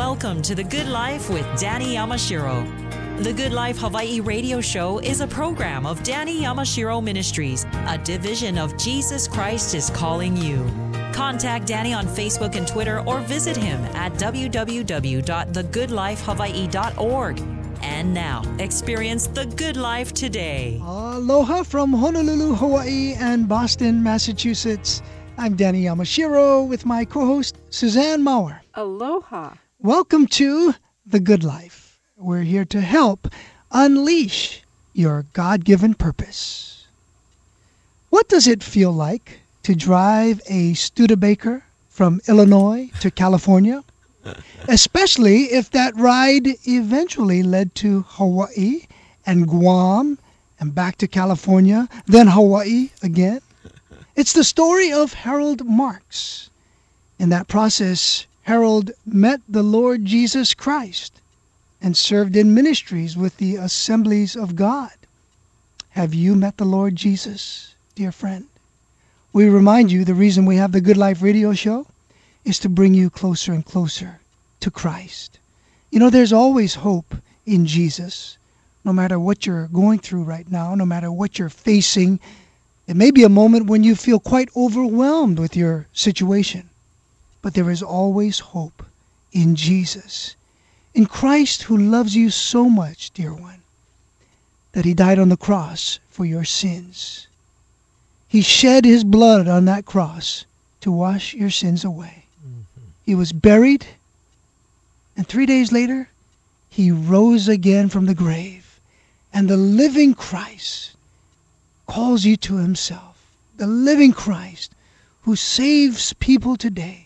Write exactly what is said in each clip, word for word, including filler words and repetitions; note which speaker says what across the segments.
Speaker 1: Welcome to The Good Life with Danny Yamashiro. The Good Life Hawaii radio show is a program of Danny Yamashiro Ministries, a division of Jesus Christ is Calling You. Contact Danny on Facebook and Twitter or visit him at w w w dot the good life hawaii dot org. And now, experience the good life today.
Speaker 2: Aloha from Honolulu, Hawaii and Boston, Massachusetts. I'm Danny Yamashiro with my co-host, Suzanne Maurer.
Speaker 3: Aloha.
Speaker 2: Welcome to The Good Life. We're here to help unleash your God-given purpose. What does it feel like to drive a Studebaker from Illinois to California? Especially if that ride eventually led to Hawaii and Guam and back to California, then Hawaii again. It's the story of Harold Marks. In that process, Harold met the Lord Jesus Christ and served in ministries with the Assemblies of God. Have you met the Lord Jesus, dear friend? We remind you the reason we have the Good Life radio show is to bring you closer and closer to Christ. You know, there's always hope in Jesus, no matter what you're going through right now, no matter what you're facing. It may be a moment when you feel quite overwhelmed with your situation, but there is always hope in Jesus, in Christ who loves you so much, dear one, that he died on the cross for your sins. He shed his blood on that cross to wash your sins away. Mm-hmm. He was buried, and three days later, he rose again from the grave. And the living Christ calls you to himself. The living Christ who saves people today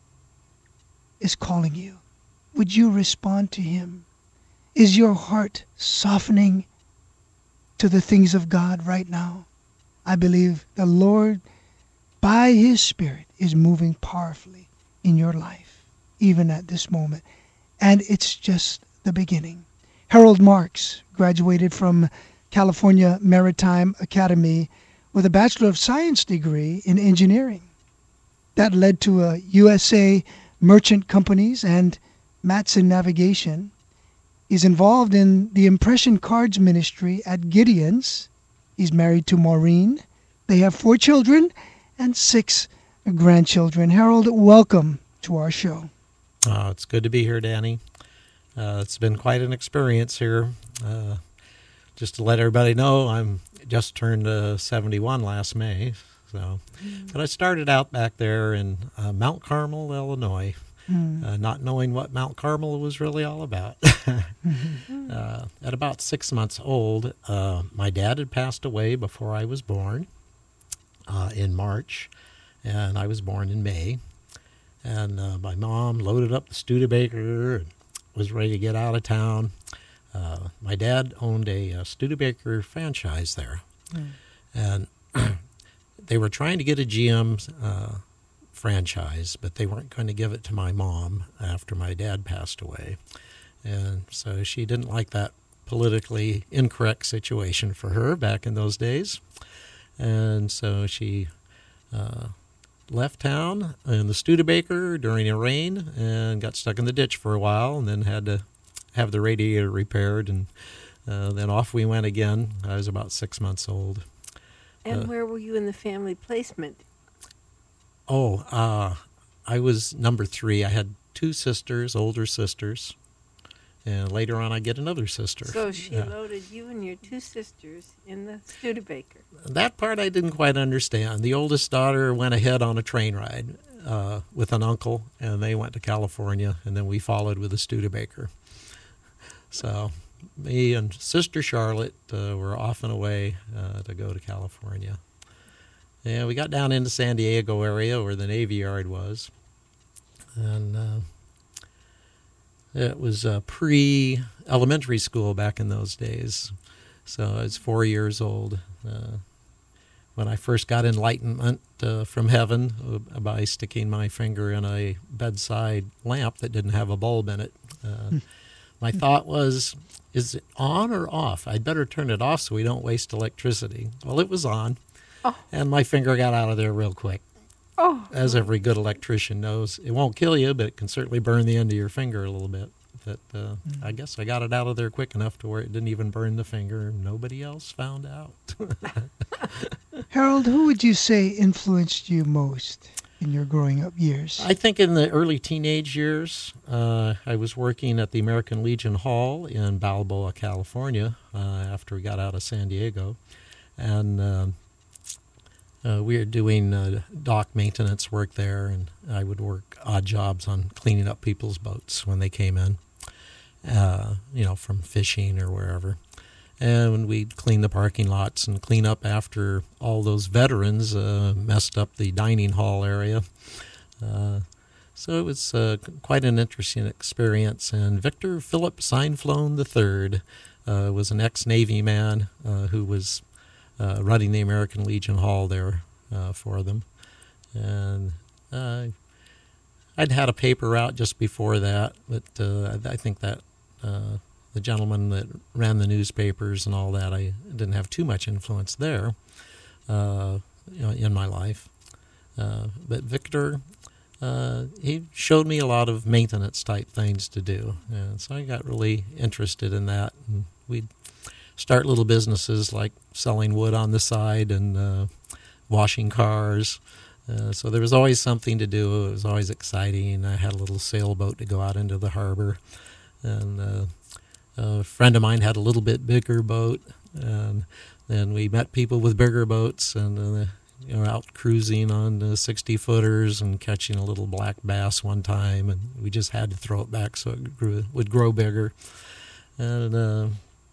Speaker 2: is calling you. Would you respond to him? Is your heart softening to the things of God right now? I believe the Lord, by his Spirit, is moving powerfully in your life, even at this moment. And it's just the beginning. Harold Marks graduated from California Maritime Academy with a Bachelor of Science degree in engineering. That led to a U S A Merchant Companies and Matson Navigation. He's involved in the Impression Cards Ministry at Gideon's. He's married to Maureen. They have four children and six grandchildren. Harold, welcome to our show.
Speaker 4: Oh, it's good to be here, Danny. Uh, it's been quite an experience here. Uh, just to let everybody know, I'm just turned uh, seventy-one last May. So, mm. But I started out back there in uh, Mount Carmel, Illinois, mm. uh, not knowing what Mount Carmel was really all about. mm-hmm. uh, at about six months old, uh, my dad had passed away before I was born uh, in March, and I was born in May. And uh, my mom loaded up the Studebaker and was ready to get out of town. Uh, my dad owned a, a Studebaker franchise there. Mm. And they were trying to get a G M uh, franchise, but they weren't going to give it to my mom after my dad passed away. And so she didn't like that politically incorrect situation for her back in those days. And so she uh, left town in the Studebaker during a rain and got stuck in the ditch for a while, and then had to have the radiator repaired, and uh, then off we went again. I was about six months old.
Speaker 3: And
Speaker 4: uh,
Speaker 3: where were you in the family placement?
Speaker 4: Oh, uh, I was number three. I had two sisters, older sisters, and later on I get another sister.
Speaker 3: So she
Speaker 4: yeah.
Speaker 3: loaded you and your two sisters in the Studebaker.
Speaker 4: That part I didn't quite understand. The oldest daughter went ahead on a train ride uh, with an uncle, and they went to California, and then we followed with a Studebaker. So me and Sister Charlotte uh, were off and away uh, to go to California. Yeah, we got down into San Diego area where the Navy Yard was. And uh, it was uh, pre-elementary school back in those days. So I was four years old uh, when I first got enlightenment uh, from heaven uh, by sticking my finger in a bedside lamp that didn't have a bulb in it. Uh, My thought was, is it on or off? I'd better turn it off so we don't waste electricity. Well, it was on, oh. and my finger got out of there real quick.
Speaker 3: Oh.
Speaker 4: as every good electrician knows, it won't kill you, but it can certainly burn the end of your finger a little bit. But uh, mm. I guess I got it out of there quick enough to where it didn't even burn the finger. Nobody else found out.
Speaker 2: Harold, who would you say influenced you most in your growing up years?
Speaker 4: I think in the early teenage years, uh, I was working at the American Legion Hall in Balboa, California, uh, after we got out of San Diego. And uh, uh, we were doing uh, dock maintenance work there, and I would work odd jobs on cleaning up people's boats when they came in, uh, you know, from fishing or wherever. And we'd clean the parking lots and clean up after all those veterans uh, messed up the dining hall area. Uh, so it was uh, quite an interesting experience. And Victor Philip Seinflone the third uh, was an ex-Navy man uh, who was uh, running the American Legion Hall there uh, for them. And uh, I'd had a paper out just before that, but uh, I think that... Uh, the gentleman that ran the newspapers and all that, I didn't have too much influence there uh, you know, in my life. Uh, but Victor, uh, he showed me a lot of maintenance type things to do. And so I got really interested in that. And we'd start little businesses like selling wood on the side and uh, washing cars. Uh, so there was always something to do. It was always exciting. I had a little sailboat to go out into the harbor. And uh, a friend of mine had a little bit bigger boat, and then we met people with bigger boats, and uh, you know, out cruising on the sixty-footers and catching a little black bass one time, and we just had to throw it back so it grew, would grow bigger. And uh,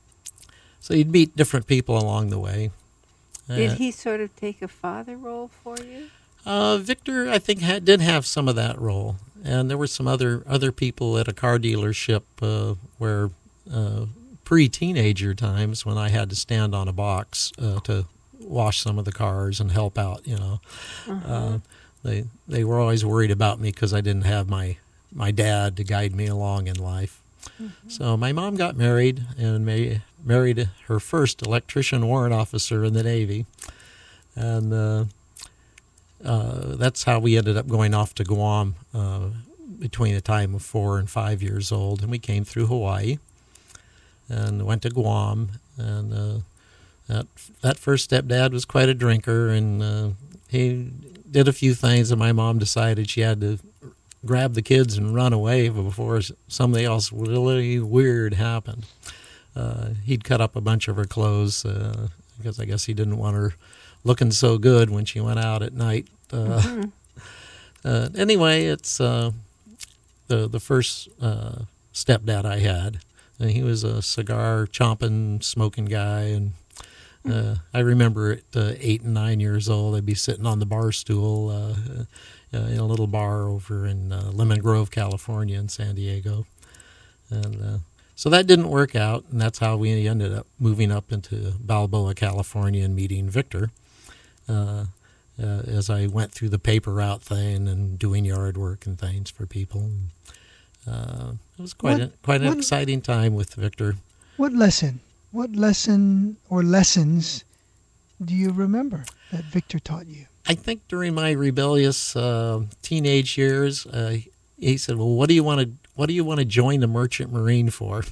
Speaker 4: so you'd meet different people along the way.
Speaker 3: Did
Speaker 4: uh,
Speaker 3: he sort of take a father role for you?
Speaker 4: Uh, Victor, I think, had, did have some of that role, and there were some other other people at a car dealership uh, where. Uh, pre-teenager times when I had to stand on a box uh, to wash some of the cars and help out, you know. Uh-huh. Uh, they they were always worried about me because I didn't have my, my dad to guide me along in life. Mm-hmm. So my mom got married and ma- married her first electrician warrant officer in the Navy. And uh, uh, that's how we ended up going off to Guam uh, between the time of four and five years old. And we came through Hawaii. And went to Guam, and uh, that that first stepdad was quite a drinker, and uh, he did a few things, and my mom decided she had to grab the kids and run away before something else really weird happened. Uh, he'd cut up a bunch of her clothes uh, because I guess he didn't want her looking so good when she went out at night. Uh, mm-hmm. uh, anyway, it's uh, the the first uh, stepdad I had. And he was a cigar chomping, smoking guy, and uh, I remember at uh, eight and nine years old, I'd be sitting on the bar stool uh, uh, in a little bar over in uh, Lemon Grove, California, in San Diego, and uh, so that didn't work out, and that's how we ended up moving up into Balboa, California, and meeting Victor. Uh, uh, as I went through the paper route thing and doing yard work and things for people. Uh, it was quite
Speaker 2: what,
Speaker 4: a, quite an
Speaker 2: what,
Speaker 4: exciting time with Victor.
Speaker 2: What lesson, what lesson or lessons do you remember that Victor taught you?
Speaker 4: I think during my rebellious uh, teenage years, uh, he said, "Well, what do you want to what do you want to join the Merchant Marine for?"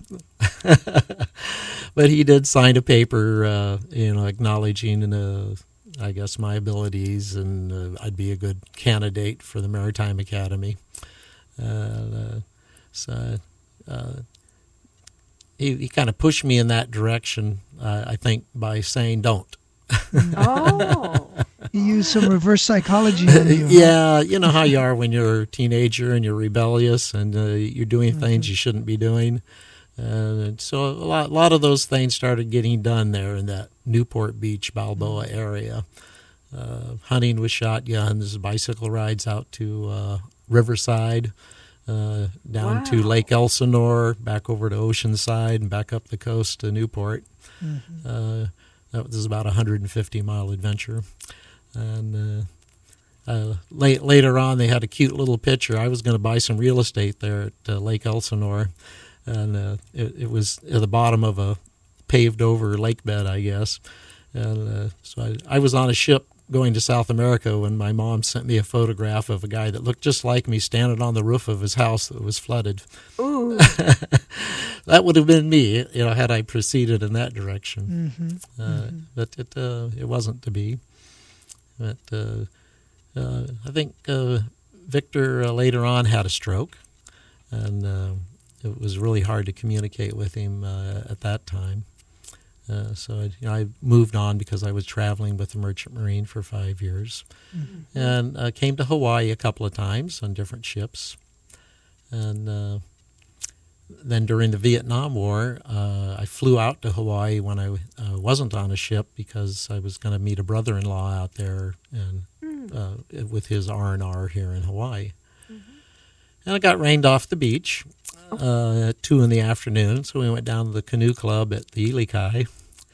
Speaker 4: But he did sign a paper, uh, you know, acknowledging, uh, I guess, my abilities, and uh, I'd be a good candidate for the Maritime Academy. Uh, So uh, he, he kind of pushed me in that direction, uh, I think, by saying don't.
Speaker 3: Oh.
Speaker 2: He used some reverse psychology on you.
Speaker 4: Yeah, you know how you are when you're a teenager and you're rebellious and uh, you're doing mm-hmm. things you shouldn't be doing. Uh, so a lot, a lot of those things started getting done there in that Newport Beach, Balboa area. Uh, hunting with shotguns, bicycle rides out to uh, Riverside. Uh, down wow. to Lake Elsinore, back over to Oceanside, and back up the coast to Newport. Mm-hmm. Uh, that was about a one hundred fifty mile adventure. And uh, uh, late, later on, they had a cute little picture. I was going to buy some real estate there at uh, Lake Elsinore, and uh, it, it was at the bottom of a paved-over lake bed, I guess. And uh, so I, I was on a ship going to South America when my mom sent me a photograph of a guy that looked just like me standing on the roof of his house that was flooded.
Speaker 3: Ooh.
Speaker 4: That would have been me, you know, had I proceeded in that direction.
Speaker 2: Mm-hmm.
Speaker 4: Uh,
Speaker 2: mm-hmm.
Speaker 4: But it uh, it wasn't to be. But uh, uh, I think uh, Victor uh, later on had a stroke, and uh, it was really hard to communicate with him uh, at that time. Uh, so I, you know, I moved on because I was traveling with the Merchant Marine for five years, mm-hmm. and uh, came to Hawaii a couple of times on different ships, and uh, then during the Vietnam War, uh, I flew out to Hawaii when I uh, wasn't on a ship because I was going to meet a brother-in-law out there and mm. uh, with his R and R here in Hawaii. Mm-hmm. And I got rained off the beach uh, at two in the afternoon, so we went down to the canoe club at the Ilikai,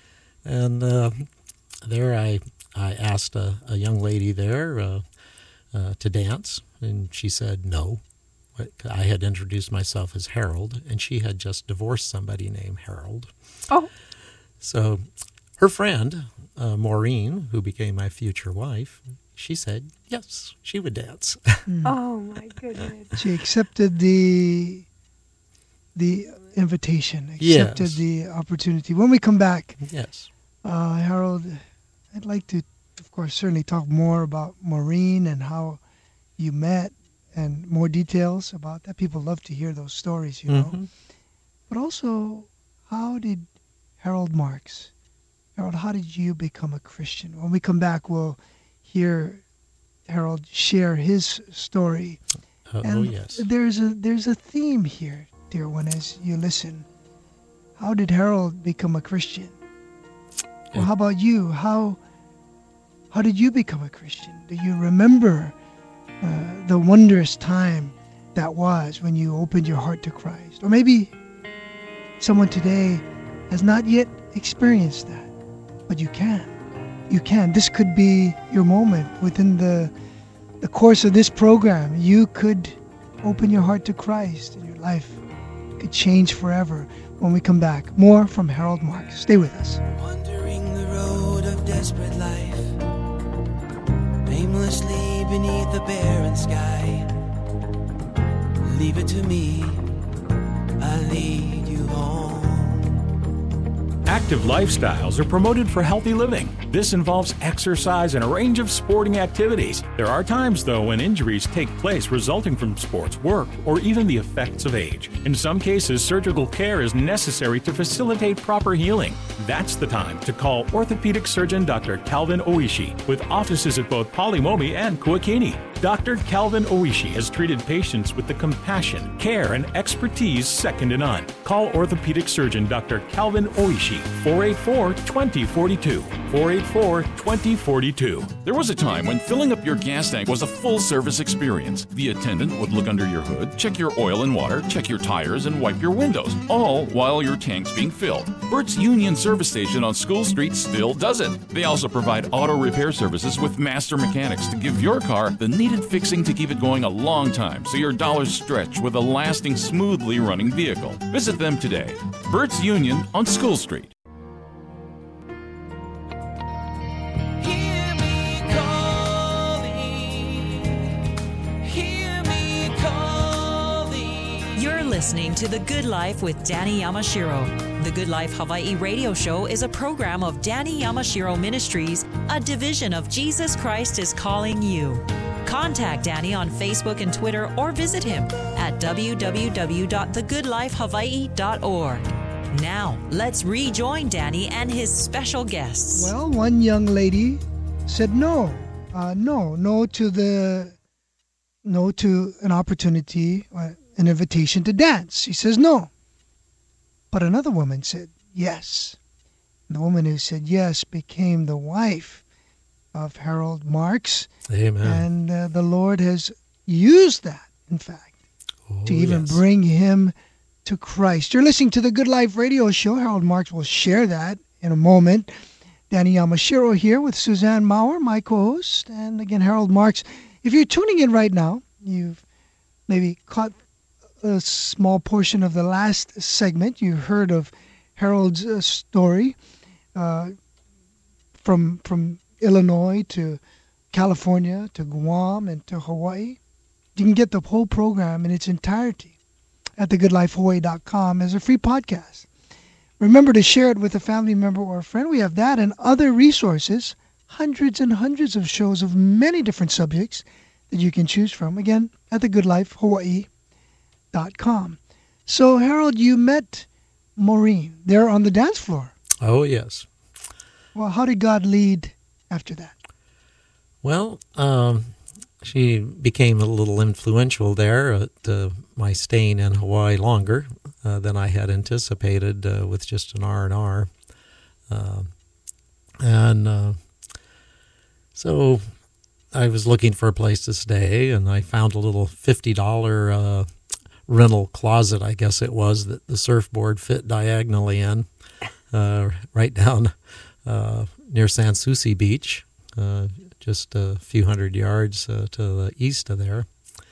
Speaker 4: and uh, there I I asked a, a young lady there uh, uh, to dance, and she said no. I had introduced myself as Harold, and she had just divorced somebody named Harold.
Speaker 3: Oh.
Speaker 4: So her friend, uh, Maureen, who became my future wife, she said, yes, she would dance.
Speaker 2: Mm.
Speaker 3: Oh, my goodness.
Speaker 2: She accepted the the invitation, accepted
Speaker 4: Yes.
Speaker 2: the opportunity. When we come back,
Speaker 4: Yes.
Speaker 2: uh, Harold, I'd like to, of course, certainly talk more about Maureen and how you met, and more details about that. People love to hear those stories, you know.
Speaker 4: Mm-hmm.
Speaker 2: But also, how did Harold Marks, Harold, how did you become a Christian? When we come back, we'll hear Harold share his story.
Speaker 4: Uh,
Speaker 2: and
Speaker 4: oh, yes.
Speaker 2: there's a there's a theme here, dear one, as you listen. How did Harold become a Christian? Well, how about you? How how did you become a Christian? Do you remember Uh, the wondrous time that was when you opened your heart to Christ? Or maybe someone today has not yet experienced that, but you can. You can. This could be your moment within the the course of this program. You could open your heart to Christ, and your life could change forever. When we come back, more from Harold Marks. Stay with us.
Speaker 5: Wandering the road of desperate life, aimlessly beneath the barren sky. Leave it to me, I'll lead you home.
Speaker 6: Active lifestyles are promoted for healthy living. This involves exercise and a range of sporting activities. There are times, though, when injuries take place resulting from sports, work, or even the effects of age. In some cases, surgical care is necessary to facilitate proper healing. That's the time to call orthopedic surgeon Doctor Calvin Oishi, with offices at both Polimomi and Kuakini. Doctor Calvin Oishi has treated patients with the compassion, care, and expertise second to none. Call orthopedic surgeon Doctor Calvin Oishi, four eight four, two zero four two, four eight four, two zero four two.
Speaker 7: There was a time when filling up your gas tank was a full-service experience. The attendant would look under your hood, check your oil and water, check your tires, and wipe your windows, all while your tank's being filled. Burt's Union Service Station on School Street still does it. They also provide auto repair services with master mechanics to give your car the needed fixing to keep it going a long time so your dollars stretch with a lasting, smoothly running vehicle. Visit them today. Burt's Union on School Street.
Speaker 5: Hear me calling, hear me calling.
Speaker 1: You're listening to The Good Life with Danny Yamashiro. The Good Life Hawaii radio show is a program of Danny Yamashiro Ministries, a division of Jesus Christ is Calling You. Contact Danny on Facebook and Twitter, or visit him at w w w dot the good life hawaii dot org. Now, let's rejoin Danny and his special guests.
Speaker 2: Well, one young lady said no, uh, no, no to the, no to an opportunity, uh, an invitation to dance. She says no. But another woman said yes. And the woman who said yes became the wife of Harold Marks.
Speaker 4: Amen.
Speaker 2: And uh, the Lord has used that, in fact,
Speaker 4: Oh,
Speaker 2: to even
Speaker 4: yes.
Speaker 2: bring him to Christ. You're listening to the Good Life radio show. Harold Marks will share that in a moment. Danny Yamashiro here with Suzanne Maurer, my co-host, and again, Harold Marks. If you're tuning in right now, you've maybe caught a small portion of the last segment. You heard of Harold's uh, story uh, from from Illinois to California to Guam and to Hawaii. You can get the whole program in its entirety at the good life hawaii dot com as a free podcast. Remember to share it with a family member or a friend. We have that and other resources, hundreds and hundreds of shows of many different subjects that you can choose from, again, at the good life hawaii dot com. So, Harold, you met Maureen there on the dance floor.
Speaker 4: Oh, yes.
Speaker 2: Well, how did God lead after that?
Speaker 4: Well, um, she became a little influential there at uh, my staying in Hawaii longer uh, than I had anticipated uh, with just an R and R. Uh, and uh, so I was looking for a place to stay, and I found a little fifty dollars uh, rental closet, I guess it was, that the surfboard fit diagonally in, uh, right down uh, near Sans Souci Beach, uh, just a few hundred yards uh, to the east of there.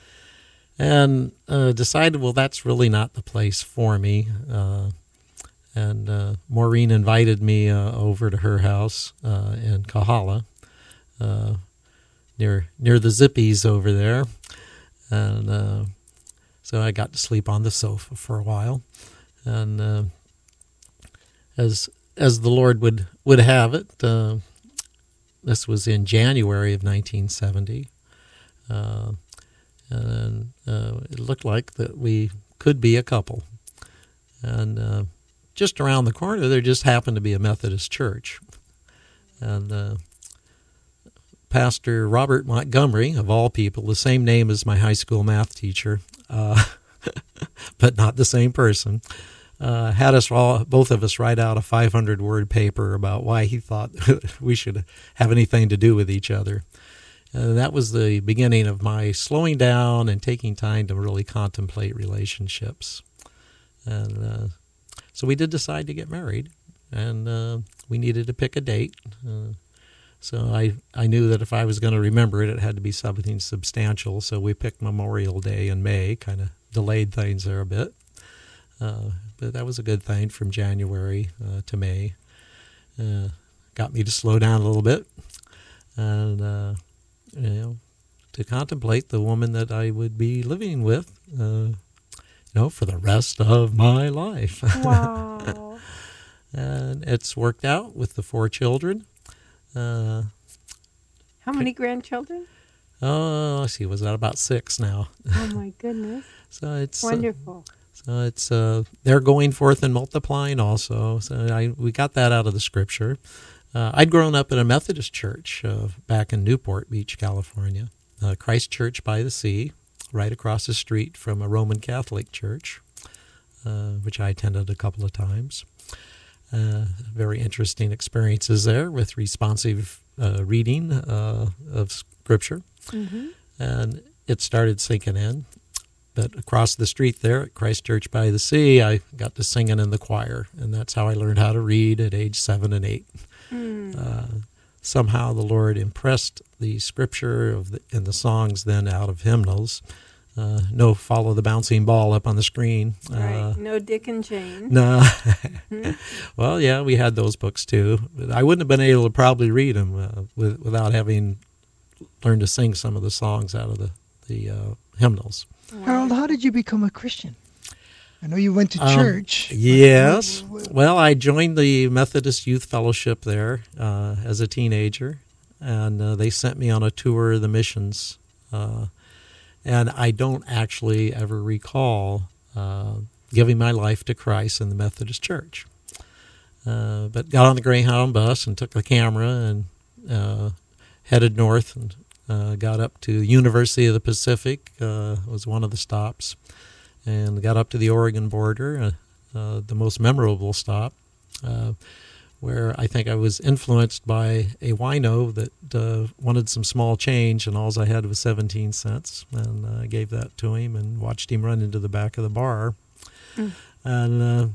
Speaker 4: And uh, decided, well, that's really not the place for me. Uh, and uh, Maureen invited me uh, over to her house uh, in Kahala, uh, near near the Zippies over there. And uh, so I got to sleep on the sofa for a while. And uh, as as the Lord would, would have it, uh, this was in January of nineteen seventy. Uh, and uh, it looked like that we could be a couple. And uh, just around the corner, there just happened to be a Methodist church. And uh, Pastor Robert Montgomery, of all people, the same name as my high school math teacher, uh, but not the same person, uh, had us all, both of us, write out a five hundred word paper about why he thought we should have anything to do with each other. Uh, that was the beginning of my slowing down and taking time to really contemplate relationships. And uh, so we did decide to get married, and uh, we needed to pick a date. Uh, so I, I knew that if I was going to remember it, it had to be something substantial. So we picked Memorial Day in May, kind of delayed things there a bit. Uh, but that was a good thing from January uh, to May. Uh, got me to slow down a little bit. And... Uh, you know, to contemplate the woman that I would be living with, uh, you know, for the rest of my life.
Speaker 3: Wow.
Speaker 4: And it's worked out with the four children. Uh,
Speaker 3: How many grandchildren?
Speaker 4: oh, let's see, was that about six now?
Speaker 3: Oh my goodness.
Speaker 4: So it's
Speaker 3: Wonderful.
Speaker 4: Uh, so it's uh, they're going forth and multiplying also. So I we got that out of the scripture. Uh, I'd grown up in a Methodist church uh, back in Newport Beach, California, uh, Christ Church by the Sea, right across the street from a Roman Catholic church, uh, which I attended a couple of times. Uh, very interesting experiences there with responsive uh, reading uh, of Scripture. Mm-hmm. And it started sinking in. But across the street there at Christ Church by the Sea, I got to singing in the choir, and that's how I learned how to read at age seven and eight. Mm. Uh, somehow the Lord impressed the scripture of the, and the songs then out of hymnals. Uh, no follow the bouncing ball up on the screen.
Speaker 3: Right.
Speaker 4: Uh,
Speaker 3: No Dick and Jane.
Speaker 4: no. Well, yeah, we had those books too. But I wouldn't have been able to probably read them uh, with, without having learned to sing some of the songs out of the, the uh, hymnals.
Speaker 2: Harold, how did you become a Christian? I know you went to
Speaker 4: Um,
Speaker 2: church.
Speaker 4: Yes. Well, I joined the Methodist Youth Fellowship there uh, as a teenager, and uh, they sent me on a tour of the missions. Uh, and I don't actually ever recall uh, giving my life to Christ in the Methodist Church. Uh, but got on the Greyhound bus and took the camera and uh, headed north and uh, got up to University of the Pacific, uh, was one of the stops. And got up to the Oregon border, uh, uh, the most memorable stop, uh, where I think I was influenced by a wino that uh, wanted some small change, and all I had was seventeen cents. And uh, I gave that to him and watched him run into the back of the bar. Mm. And uh,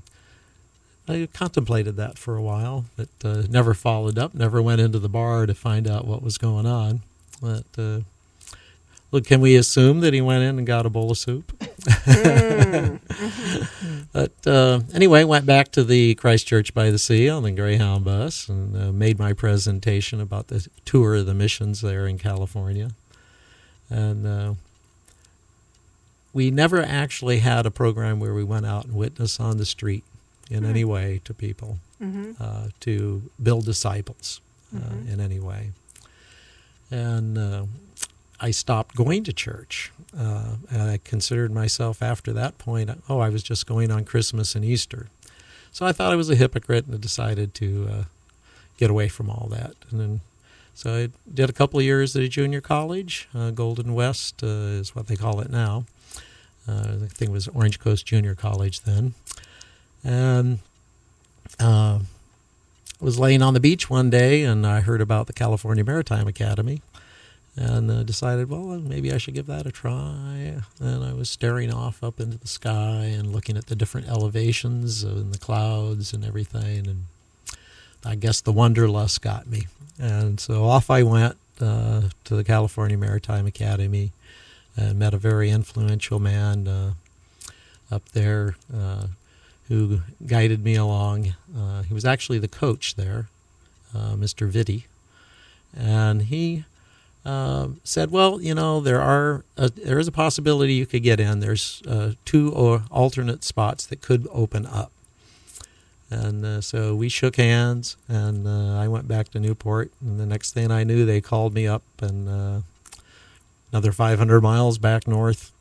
Speaker 4: I contemplated that for a while, but uh, never followed up, never went into the bar to find out what was going on. But uh, look, can we assume that he went in and got a bowl of soup?
Speaker 3: Mm.
Speaker 4: But uh, anyway, went back to the Christ Church by the Sea on the Greyhound bus and uh, made my presentation about the tour of the missions there in California. And uh, we never actually had a program where we went out and witnessed on the street in any way to people,
Speaker 3: Mm-hmm.
Speaker 4: uh, to build disciples uh,
Speaker 3: Mhm.
Speaker 4: in any way. And uh, I stopped going to church. Uh, and I considered myself after that point, oh, I was just going on Christmas and Easter. So I thought I was a hypocrite and decided to uh, get away from all that. And then, so I did a couple of years at a junior college. Uh, Golden West uh, is what they call it now. Uh, I think it was Orange Coast Junior College then. And uh, was laying on the beach one day, and I heard about the California Maritime Academy. And uh, decided, well, maybe I should give that a try. And I was staring off up into the sky and looking at the different elevations and the clouds and everything. And I guess the wanderlust got me. And so off I went uh, to the California Maritime Academy and met a very influential man uh, up there uh, who guided me along. Uh, he was actually the coach there, uh, Mister Vitti. And he... Uh, said, well, you know, there are a, there is a possibility you could get in. There's uh, two or alternate spots that could open up. And uh, so we shook hands, and uh, I went back to Newport. And the next thing I knew, they called me up, and uh, another five hundred miles back north.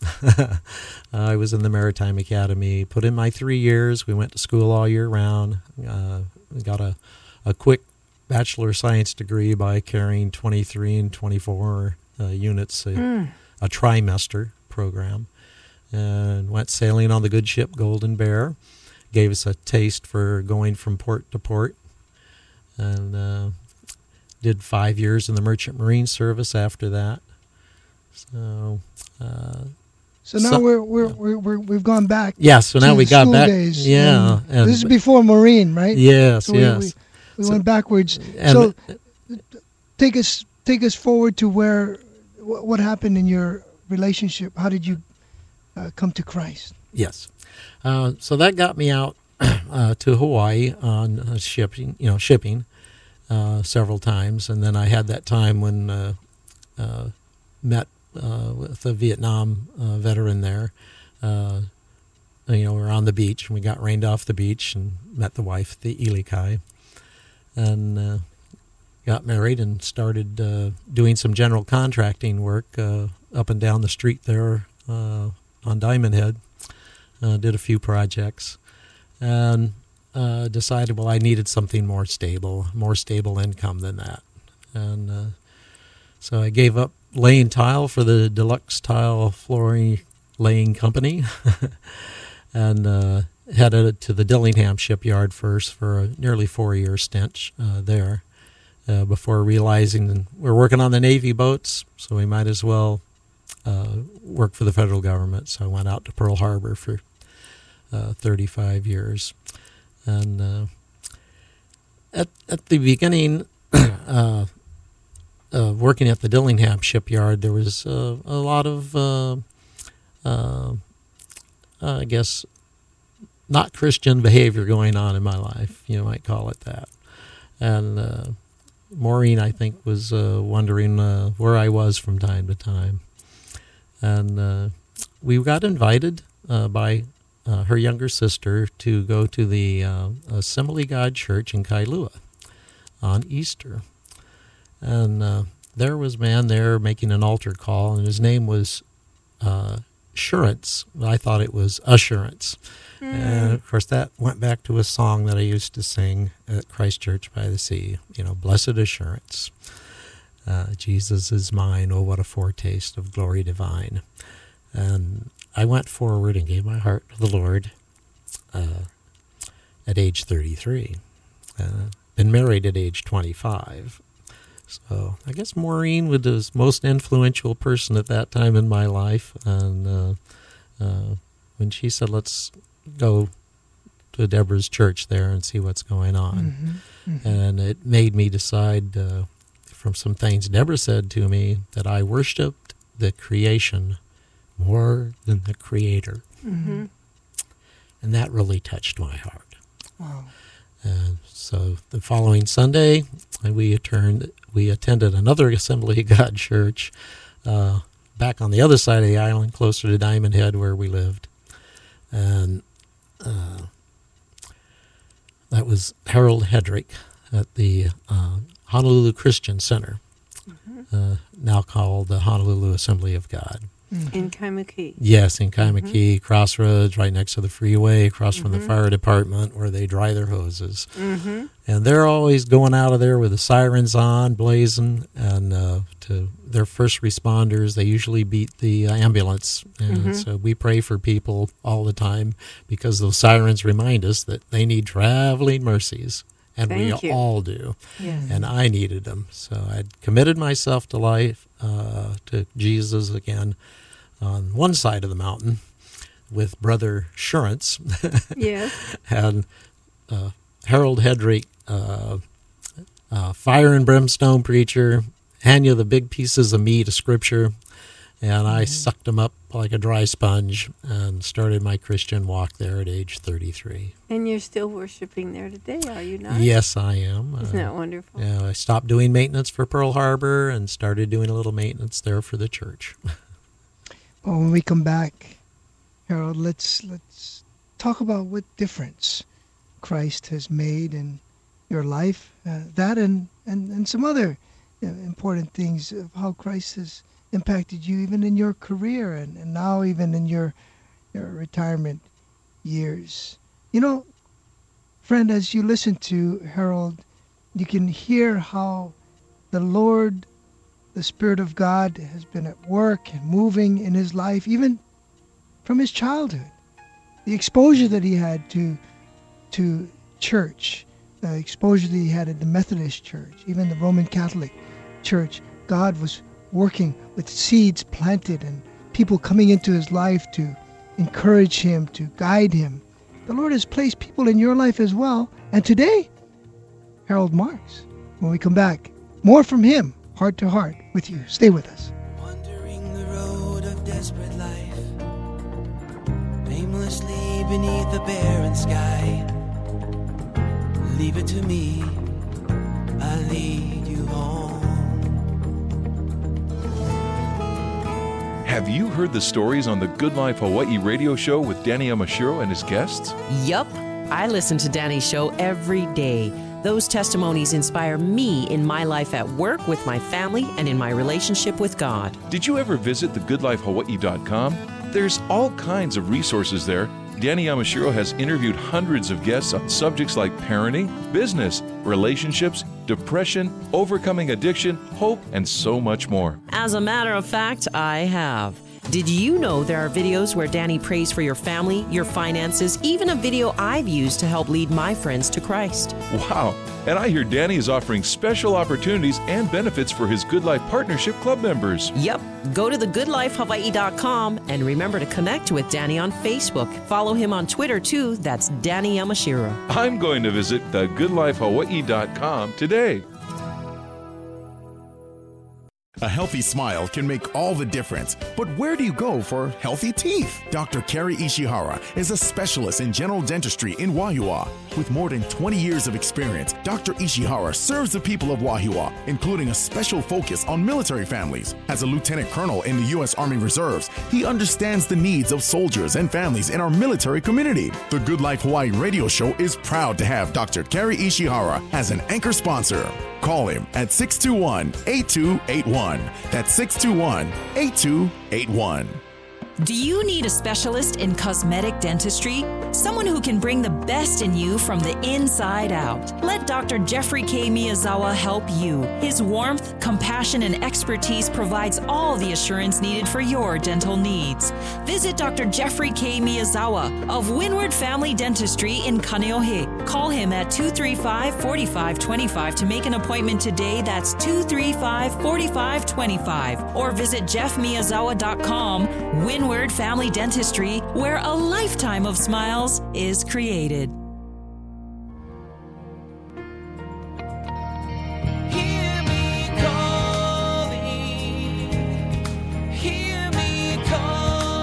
Speaker 4: I was in the Maritime Academy, put in my three years. We went to school all year round. Uh, got a, a quick Bachelor of Science degree by carrying twenty-three and twenty-four uh, units a,
Speaker 3: Mm.
Speaker 4: a trimester program, and went sailing on the good ship Golden Bear. Gave us a taste for going from port to port, and uh, did five years in the Merchant Marine Service after that. So, uh,
Speaker 2: So now
Speaker 4: So-
Speaker 2: we're, we're, we're, we're, we've gone back.
Speaker 4: yeah. So now
Speaker 2: to
Speaker 4: we
Speaker 2: the
Speaker 4: got
Speaker 2: school
Speaker 4: back.
Speaker 2: days,
Speaker 4: Yeah,
Speaker 2: and
Speaker 4: and
Speaker 2: this is before Marine, right?
Speaker 4: yes,
Speaker 2: So we,
Speaker 4: yes.
Speaker 2: we, we
Speaker 4: So-
Speaker 2: went backwards.
Speaker 4: and
Speaker 2: so take us take us forward to where wh- what happened in your relationship. How did you uh, come to Christ?
Speaker 4: Yes. Uh, so that got me out uh, to Hawaii on uh, shipping, you know, shipping uh, several times, and then I had that time when uh, uh, met uh, with a Vietnam uh, veteran there. Uh, you know, we were on the beach, and we got rained off the beach, and met the wife at the Ili Kai, and uh, got married and started uh, doing some general contracting work uh, up and down the street there uh, on Diamond Head. Uh, did a few projects, and uh, decided, well, I needed something more stable, more stable income than that. And uh, so I gave up laying tile for the Deluxe Tile Flooring Laying Company, and uh, headed to the Dillingham shipyard first for a nearly four-year stint uh, there, uh, before realizing we're working on the Navy boats, so we might as well uh, work for the federal government. So I went out to Pearl Harbor for Uh, thirty-five years, and uh, at at the beginning, uh, uh, working at the Dillingham shipyard, there was uh, a lot of, uh, uh, I guess, not Christian behavior going on in my life. You might call it that, and uh, Maureen, I think, was uh, wondering uh, where I was from time to time, and uh, we got invited uh, by. Uh, her younger sister to go to the uh, Assembly God Church in Kailua on Easter. And uh, there was a man there making an altar call, and his name was uh, Assurance. I thought it was Assurance. Mm. And, of course, that went back to a song that I used to sing at Christ Church by the Sea, you know, Blessed Assurance. Uh, Jesus is mine, oh, what a foretaste of glory divine. And I went forward and gave my heart to the Lord uh, at age thirty-three. Uh, been married at age twenty-five. So I guess Maureen was the most influential person at that time in my life. And uh, uh, when she said, let's go to Deborah's church there and see what's going on. Mm-hmm. Mm-hmm. And it made me decide uh, from some things Deborah said to me that I worshiped the creation more than the Creator.
Speaker 3: Mm-hmm.
Speaker 4: And that really touched my heart.
Speaker 2: Wow.
Speaker 4: Uh, so the following Sunday, we returned, we attended another Assembly of God church uh, back on the other side of the island, closer to Diamond Head where we lived. And uh, that was Harold Hedrick at the uh, Honolulu Christian Center, mm-hmm. uh, now called the Honolulu Assembly of God.
Speaker 3: Mm-hmm. In Kaimuki.
Speaker 4: Yes, in Kaimuki, mm-hmm. Crossroads, right next to the freeway, across mm-hmm. from the fire department where they dry their hoses. Mm-hmm. And they're always going out of there with the sirens on, blazing, and uh, to their first responders, they usually beat the uh, ambulance. And mm-hmm. so we pray for people all the time because those sirens remind us that they need traveling mercies. And
Speaker 3: Thank
Speaker 4: we
Speaker 3: you.
Speaker 4: all do.
Speaker 3: Yes.
Speaker 4: And I needed them. So I'd committed myself to life, uh, to Jesus again, on one side of the mountain with Brother Ssurance.
Speaker 3: Yes.
Speaker 4: And uh, Harold Hedrick, uh, uh, fire and brimstone preacher, hand you the big pieces of meat of Scripture, and I mm-hmm. sucked them up like a dry sponge and started my Christian walk there at age thirty-three.
Speaker 3: And you're still worshiping there today, are you not?
Speaker 4: Yes, I am.
Speaker 3: Isn't
Speaker 4: uh,
Speaker 3: that wonderful?
Speaker 4: Yeah, I stopped doing maintenance for Pearl Harbor and started doing a little maintenance there for the church.
Speaker 2: Well, when we come back, Harold, let's let's talk about what difference Christ has made in your life. Uh, that and, and, and some other you know, important things of how Christ has impacted you even in your career and, and now even in your your retirement years. You know, friend, as you listen to Harold, you can hear how the Lord, the Spirit of God, has been at work and moving in his life, even from his childhood. The exposure that he had to to church, the exposure that he had at the Methodist Church, even the Roman Catholic Church, God was working with seeds planted and people coming into his life to encourage him, to guide him. The Lord has placed people in your life as well. And today, Harold Marks. When we come back, more from him, heart to heart, with you. Stay with us.
Speaker 5: Wandering the road of desperate life, aimlessly beneath the barren sky. Leave it to me, I'll lead you home.
Speaker 7: Have you heard the stories on the Good Life Hawaii radio show with Danny Yamashiro and his guests?
Speaker 8: Yup. I listen to Danny's show every day. Those testimonies inspire me in my life at work, with my family, and in my relationship with God.
Speaker 7: Did you ever visit the good life hawaii dot com? There's all kinds of resources there. Danny Yamashiro has interviewed hundreds of guests on subjects like parenting, business, relationships, depression, overcoming addiction, hope, and so much more.
Speaker 8: As a matter of fact, I have. Did you know there are videos where Danny prays for your family, your finances, even a video I've used to help lead my friends to Christ?
Speaker 7: Wow. And I hear Danny is offering special opportunities and benefits for his Good Life Partnership Club members.
Speaker 8: Yep. Go to the good life hawaii dot com and remember to connect with Danny on Facebook. Follow him on Twitter too. That's Danny Yamashiro.
Speaker 7: I'm going to visit the good life hawaii dot com today.
Speaker 9: A healthy smile can make all the difference, but where do you go for healthy teeth? Doctor Kerry Ishihara is a specialist in general dentistry in Wahiawa. With more than twenty years of experience, Doctor Ishihara serves the people of Wahiawa, including a special focus on military families. As a lieutenant colonel in the U S Army Reserves, he understands the needs of soldiers and families in our military community. The Good Life Hawaii radio show is proud to have Doctor Kerry Ishihara as an anchor sponsor. Call him at six two one, eight two eight one. That's six two one, eight two eight one.
Speaker 10: Do you need a specialist in cosmetic dentistry? Someone who can bring the best in you from the inside out. Let Doctor Jeffrey K. Miyazawa help you. His warmth, compassion, and expertise provides all the assurance needed for your dental needs. Visit Doctor Jeffrey K. Miyazawa of Windward Family Dentistry in Kaneohe. Call him at two three five, four five two five to make an appointment today. That's two three five, four five two five. Or visit jeff miyazawa dot com. Windward Family Dentistry, where a lifetime of smiles is created.
Speaker 5: Hear me calling, hear me calling.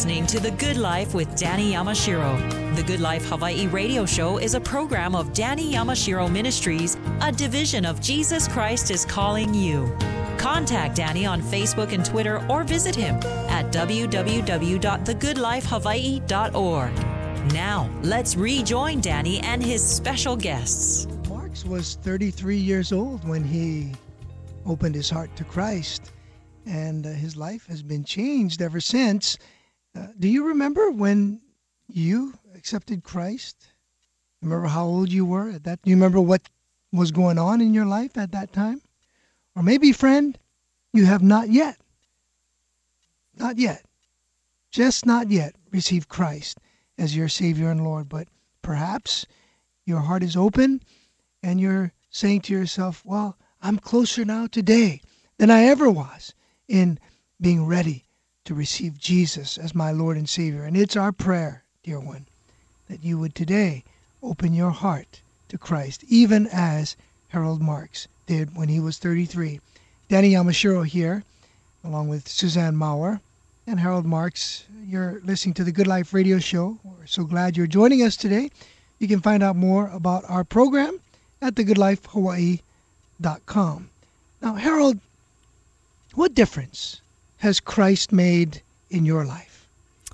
Speaker 1: listening to The Good Life with Danny Yamashiro. The Good Life Hawaii radio show is a program of Danny Yamashiro Ministries, a division of Jesus Christ is Calling You. Contact Danny on Facebook and Twitter or visit him at w w w dot the good life hawaii dot org. Now, let's rejoin Danny and his special guests.
Speaker 2: Marks was thirty-three years old when he opened his heart to Christ, and uh, his life has been changed ever since. Uh, do you remember when you accepted Christ? Remember how old you were at that? Do you remember what was going on in your life at that time? Or maybe, friend, you have not yet, not yet, just not yet received Christ as your Savior and Lord. But perhaps your heart is open and you're saying to yourself, well, I'm closer now today than I ever was in being ready to receive Jesus as my Lord and Savior. And it's our prayer, dear one, that you would today open your heart to Christ, even as Harold Marks did when he was thirty-three. Danny Yamashiro here, along with Suzanne Maurer and Harold Marks. You're listening to the Good Life Radio Show. We're so glad you're joining us today. You can find out more about our program at the good life hawaii dot com. Now, Harold, what difference has Christ made in your life?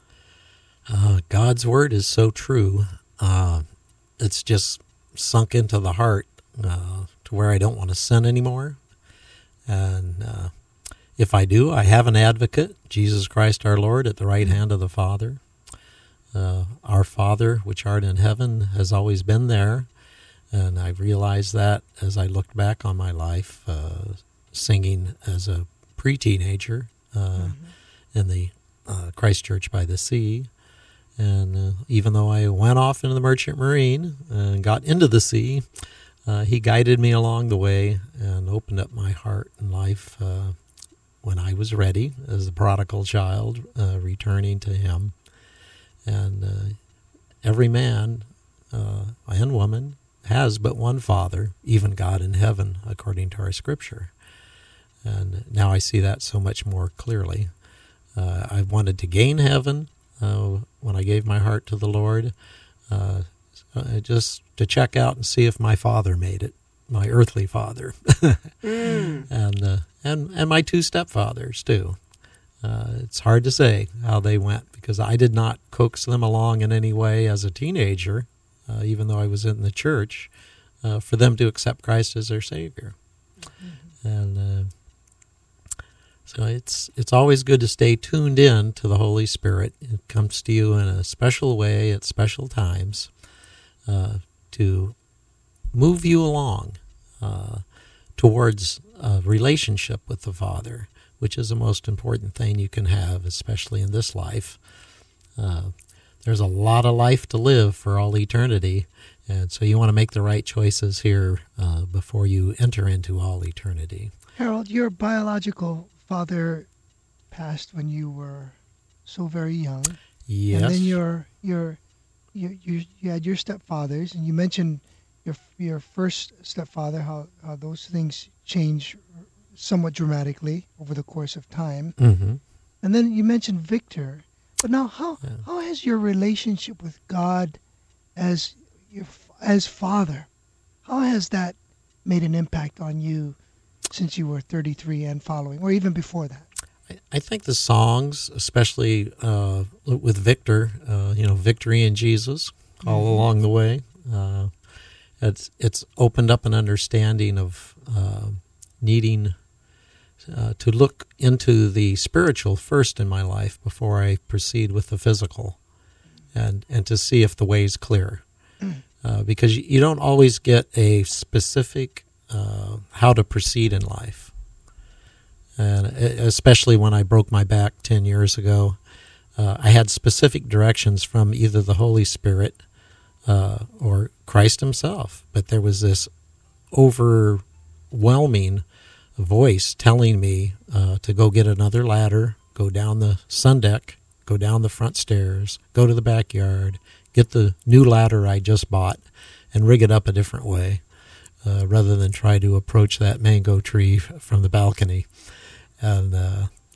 Speaker 4: Uh, God's Word is so true. Uh, it's just sunk into the heart uh, to where I don't want to sin anymore. And uh, if I do, I have an advocate, Jesus Christ our Lord, at the right hand of the Father. Uh, our Father, which art in heaven, has always been there. And I realized that as I looked back on my life, uh, singing as a pre-teenager uh, mm-hmm. in the uh, Christ Church by the Sea. And uh, even though I went off into the Merchant Marine and got into the sea, uh, he guided me along the way and opened up my heart and life uh, when I was ready as the prodigal child uh, returning to him. And uh, every man uh, and woman has but one Father, even God in heaven, according to our Scripture. And now I see that so much more clearly. Uh, I wanted to gain heaven uh, when I gave my heart to the Lord, uh, just to check out and see if my father made it, my earthly father, mm. and uh, and and my two stepfathers too. Uh, it's hard to say how they went because I did not coax them along in any way as a teenager, uh, even though I was in the church, uh, for them to accept Christ as their Savior. Mm-hmm. And uh, so it's it's always good to stay tuned in to the Holy Spirit. It comes to you in a special way at special times uh, to move you along uh, towards a relationship with the Father, which is the most important thing you can have, especially in this life. Uh, there's a lot of life to live for all eternity, and so you want to make the right choices here uh, before you enter into all eternity.
Speaker 2: Harold, your biological father passed when you were so very young.
Speaker 4: Yes.
Speaker 2: And then your your you you, you had your stepfathers, and you mentioned your your first stepfather, how, how those things change somewhat dramatically over the course of time.
Speaker 4: Mm-hmm.
Speaker 2: And then you mentioned Victor. But now, how
Speaker 4: yeah.
Speaker 2: how has your relationship with God as your as Father, how has that made an impact on you since you were thirty-three and following, or even before that?
Speaker 4: I, I think the songs, especially uh, with Victor, uh, you know, Victory in Jesus, all mm-hmm. along the way, uh, it's it's opened up an understanding of uh, needing Uh, to look into the spiritual first in my life before I proceed with the physical, and, and to see if the way is clear. Uh, because you, you don't always get a specific uh, how to proceed in life. And especially when I broke my back ten years ago, uh, I had specific directions from either the Holy Spirit uh, or Christ himself. But there was this overwhelming voice telling me uh, to go get another ladder, go down the sun deck, go down the front stairs, go to the backyard, get the new ladder I just bought, and rig it up a different way, uh, rather than try to approach that mango tree from the balcony. And uh,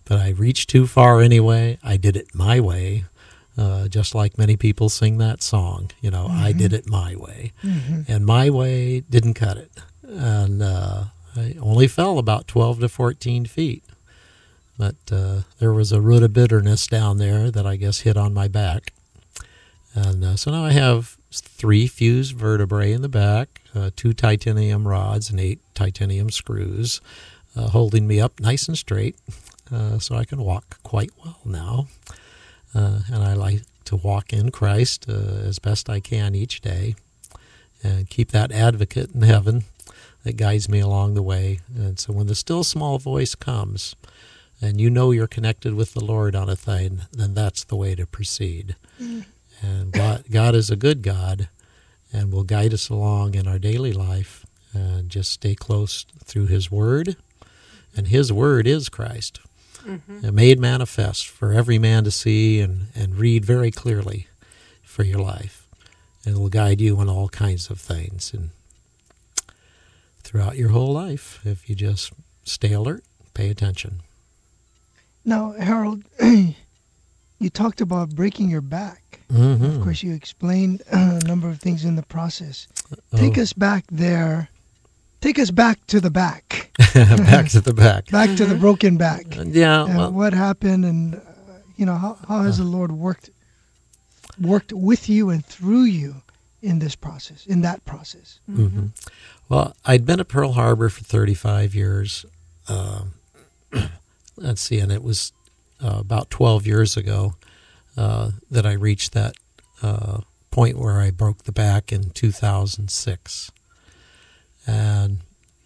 Speaker 4: but I reached too far anyway. I did it my way, uh, just like many people sing that song. You know, mm-hmm. I did it my way, mm-hmm. and my way didn't cut it, and uh, I only fell about twelve to fourteen feet. But uh, there was a root of bitterness down there that I guess hit on my back. And uh, so now I have three fused vertebrae in the back, uh, two titanium rods and eight titanium screws uh, holding me up nice and straight, uh, so I can walk quite well now. Uh, and I like to walk in Christ uh, as best I can each day and keep that advocate in heaven that guides me along the way. And so when the still small voice comes and you know you're connected with the Lord on a thing, then that's the way to proceed. Mm. And God, God is a good God and will guide us along in our daily life, and just stay close through His Word. And His Word is Christ, mm-hmm. and made manifest for every man to see and, and read very clearly for your life. And it will guide you in all kinds of things and throughout your whole life if you just stay alert, pay attention.
Speaker 2: Now, Harold, you talked about breaking your back.
Speaker 4: Mm-hmm.
Speaker 2: Of course, you explained a number of things in the process. Take oh. us back there. Take us back to the back.
Speaker 4: Back to the back.
Speaker 2: Back mm-hmm. to the broken back.
Speaker 4: Uh, yeah.
Speaker 2: Uh,
Speaker 4: well,
Speaker 2: what happened, and uh, you know, how how has uh, the Lord worked worked with you and through you in this process, in that process?
Speaker 4: Mm-hmm. Mm-hmm. Well, I'd been at Pearl Harbor for thirty-five years. Uh, let's see, and it was uh, about twelve years ago uh, that I reached that uh, point where I broke the back in two thousand six. And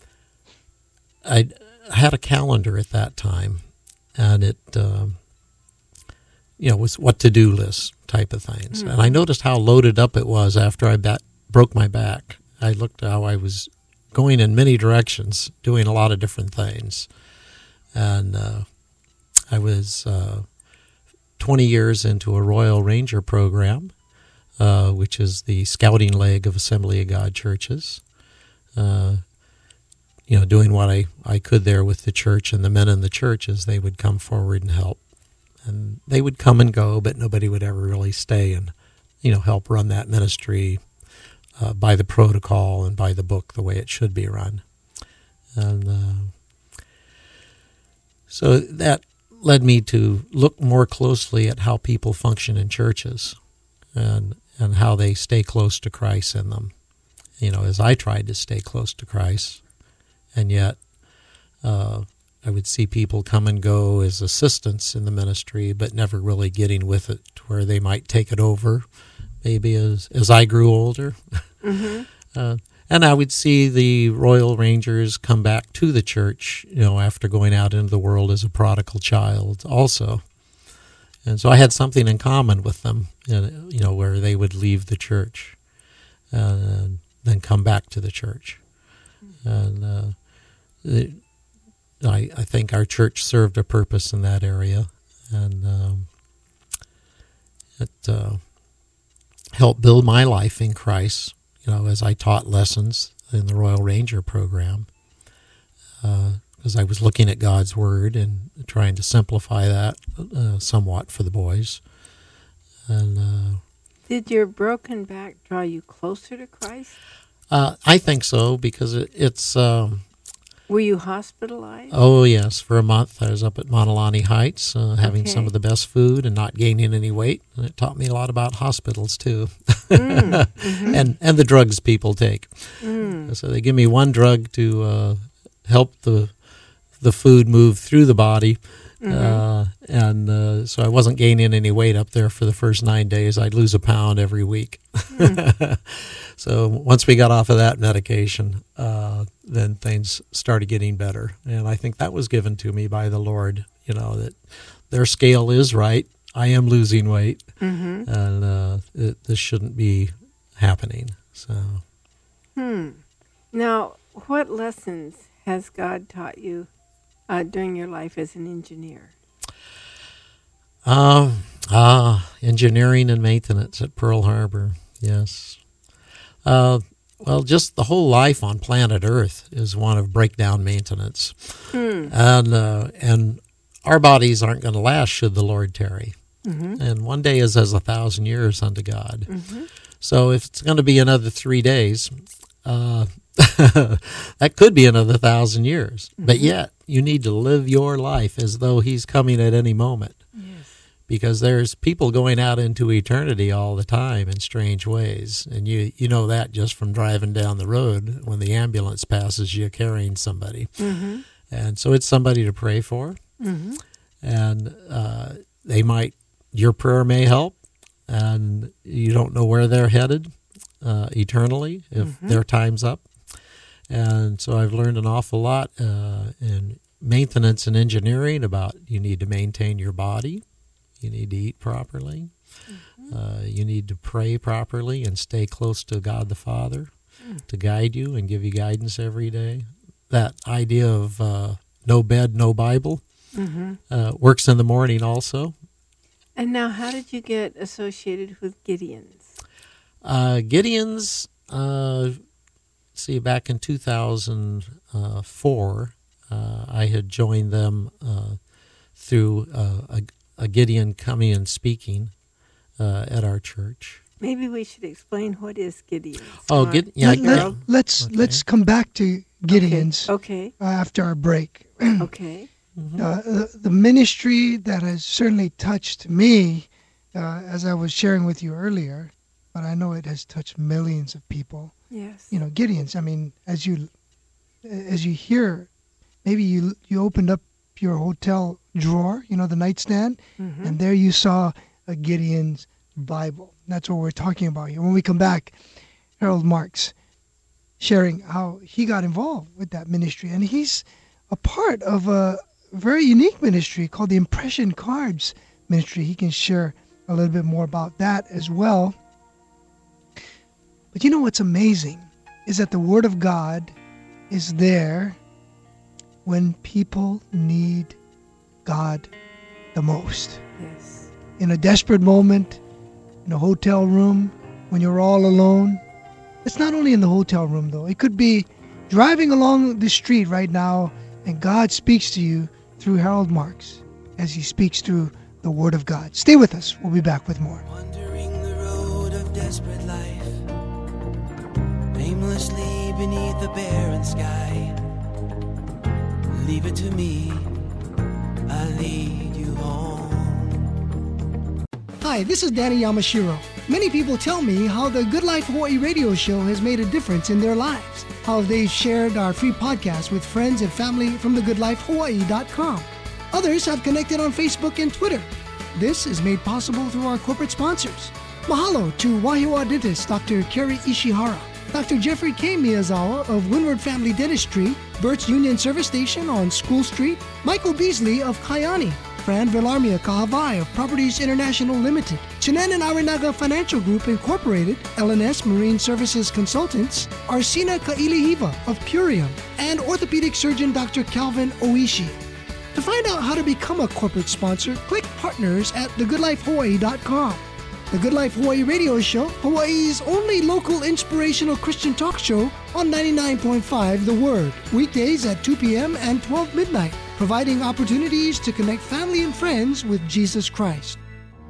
Speaker 4: I had a calendar at that time, and it, um, you know, was what to-do list type of things. Mm. And I noticed how loaded up it was after I bat- broke my back. I looked how I was going in many directions, doing a lot of different things. And uh, I was uh, twenty years into a Royal Ranger program, uh, which is the scouting leg of Assembly of God churches. Uh, you know, doing what I, I could there with the church and the men in the church as they would come forward and help. And they would come and go, but nobody would ever really stay and, you know, help run that ministry uh, by the protocol and by the book the way it should be run. And uh, so that led me to look more closely at how people function in churches and and how they stay close to Christ in them. You know, as I tried to stay close to Christ, and yet uh, I would see people come and go as assistants in the ministry, but never really getting with it to where they might take it over, maybe as, as I grew older. Mm-hmm. uh, and I would see the Royal Rangers come back to the church, you know, after going out into the world as a prodigal child also. And so I had something in common with them, you know, where they would leave the church and then come back to the church. And uh, it, I, I think our church served a purpose in that area, and um, it uh, helped build my life in Christ, you know, as I taught lessons in the Royal Ranger program, because uh, I was looking at God's Word and trying to simplify that uh, somewhat for the boys. And uh,
Speaker 3: did your broken back draw you closer to Christ?
Speaker 4: Uh, I think so, because it, it's... Um,
Speaker 3: Were you hospitalized?
Speaker 4: Oh, yes. For a month, I was up at Montalani Heights, uh, having okay. some of the best food and not gaining any weight. And it taught me a lot about hospitals, too, mm, mm-hmm. and, and the drugs people take. Mm. So they give me one drug to uh, help the the food move through the body. Mm-hmm. Uh, and uh, so I wasn't gaining any weight up there for the first nine days. I'd lose a pound every week. Mm. So once we got off of that medication, uh, then things started getting better. And I think that was given to me by the Lord, you know, that their scale is right. I am losing weight, mm-hmm. and uh, it, this shouldn't be happening. So,
Speaker 3: hmm. Now, what lessons has God taught you Uh, during your life as an engineer?
Speaker 4: Uh, uh, engineering and maintenance at Pearl Harbor, yes. Uh, well, just the whole life on planet Earth is one of breakdown maintenance. Hmm. And, uh, and our bodies aren't going to last should the Lord tarry.
Speaker 3: Mm-hmm.
Speaker 4: And one day is as a thousand years unto God.
Speaker 3: Mm-hmm.
Speaker 4: So if it's going to be another three days, uh, that could be another thousand years. Mm-hmm. But yet, you need to live your life as though he's coming at any moment.
Speaker 3: Yes.
Speaker 4: Because there's people going out into eternity all the time in strange ways. And you, you know that just from driving down the road when the ambulance passes you carrying somebody.
Speaker 3: Mm-hmm.
Speaker 4: And so it's somebody to pray for.
Speaker 3: Mm-hmm.
Speaker 4: And uh, they might, your prayer may help. And you don't know where they're headed uh, eternally if
Speaker 3: Mm-hmm.
Speaker 4: their time's up. And so I've learned an awful lot uh, in maintenance and engineering about you need to maintain your body, you need to eat properly,
Speaker 3: Mm-hmm.
Speaker 4: uh, you need to pray properly and stay close to God the Father
Speaker 3: Mm.
Speaker 4: to guide you and give you guidance every day. That idea of uh, no bed, no Bible
Speaker 3: Mm-hmm.
Speaker 4: uh, works in the morning also.
Speaker 3: And now, how did you get associated with Gideon's?
Speaker 4: Uh, Gideon's, uh, see, back in two thousand four, uh, I had joined them uh, through uh, a, a Gideon coming and speaking uh, at our church.
Speaker 3: Maybe we should explain what is Gideon's.
Speaker 4: Oh,
Speaker 3: Come
Speaker 4: Gid-
Speaker 3: on.
Speaker 4: yeah,
Speaker 2: Let,
Speaker 4: I-
Speaker 2: let, let's
Speaker 4: Okay.
Speaker 2: let's come back to Gideon's
Speaker 3: Okay.
Speaker 2: uh, after our break.
Speaker 3: Okay.
Speaker 2: Uh, the, the ministry that has certainly touched me, uh, as I was sharing with you earlier, but I know it has touched millions of people.
Speaker 3: Yes.
Speaker 2: You know, Gideon's. I mean, as you as you hear, maybe you you opened up your hotel drawer, you know, the nightstand,
Speaker 3: Mm-hmm.
Speaker 2: and there you saw a Gideon's Bible. That's what we're talking about here. When we come back, Harold Marks sharing how he got involved with that ministry, and he's a part of a very unique ministry called the Impression Cards Ministry. He can share a little bit more about that as well. But you know what's amazing is that the Word of God is there when people need God the most.
Speaker 3: Yes.
Speaker 2: In a desperate moment, in a hotel room, when you're all alone. It's not only in the hotel room, though. It could be driving along the street right now, and God speaks to you through Harold Marks as he speaks through the Word of God. Stay with us. We'll be back with more.
Speaker 5: Wandering the road of desperate life, aimlessly beneath the barren sky. Leave it to me, I'll lead you home.
Speaker 2: Hi, this is Danny Yamashiro. Many people tell me how the Good Life Hawaii radio show has made a difference in their lives, how they've shared our free podcast with friends and family from the good life hawaii dot com. Others have connected on Facebook and Twitter. This is made possible through our corporate sponsors. Mahalo to Wahiawa dentist Doctor Kerry Ishihara, Doctor Jeffrey K. Miyazawa of Windward Family Dentistry, Burt's Union Service Station on School Street, Michael Beasley of Kayani, Fran Villarmia Kahavai of Properties International Limited, Chinan and Arinaga Financial Group Incorporated, L N S Marine Services Consultants, Arsina Kailihiva of Purium, and orthopedic surgeon Doctor Calvin Oishi. To find out how to become a corporate sponsor, click Partners at the good life hawaii dot com. The Good Life Hawaii radio show, Hawaii's only local inspirational Christian talk show on ninety-nine point five The Word, weekdays at two p.m. and twelve midnight, providing opportunities to connect family and friends with Jesus Christ.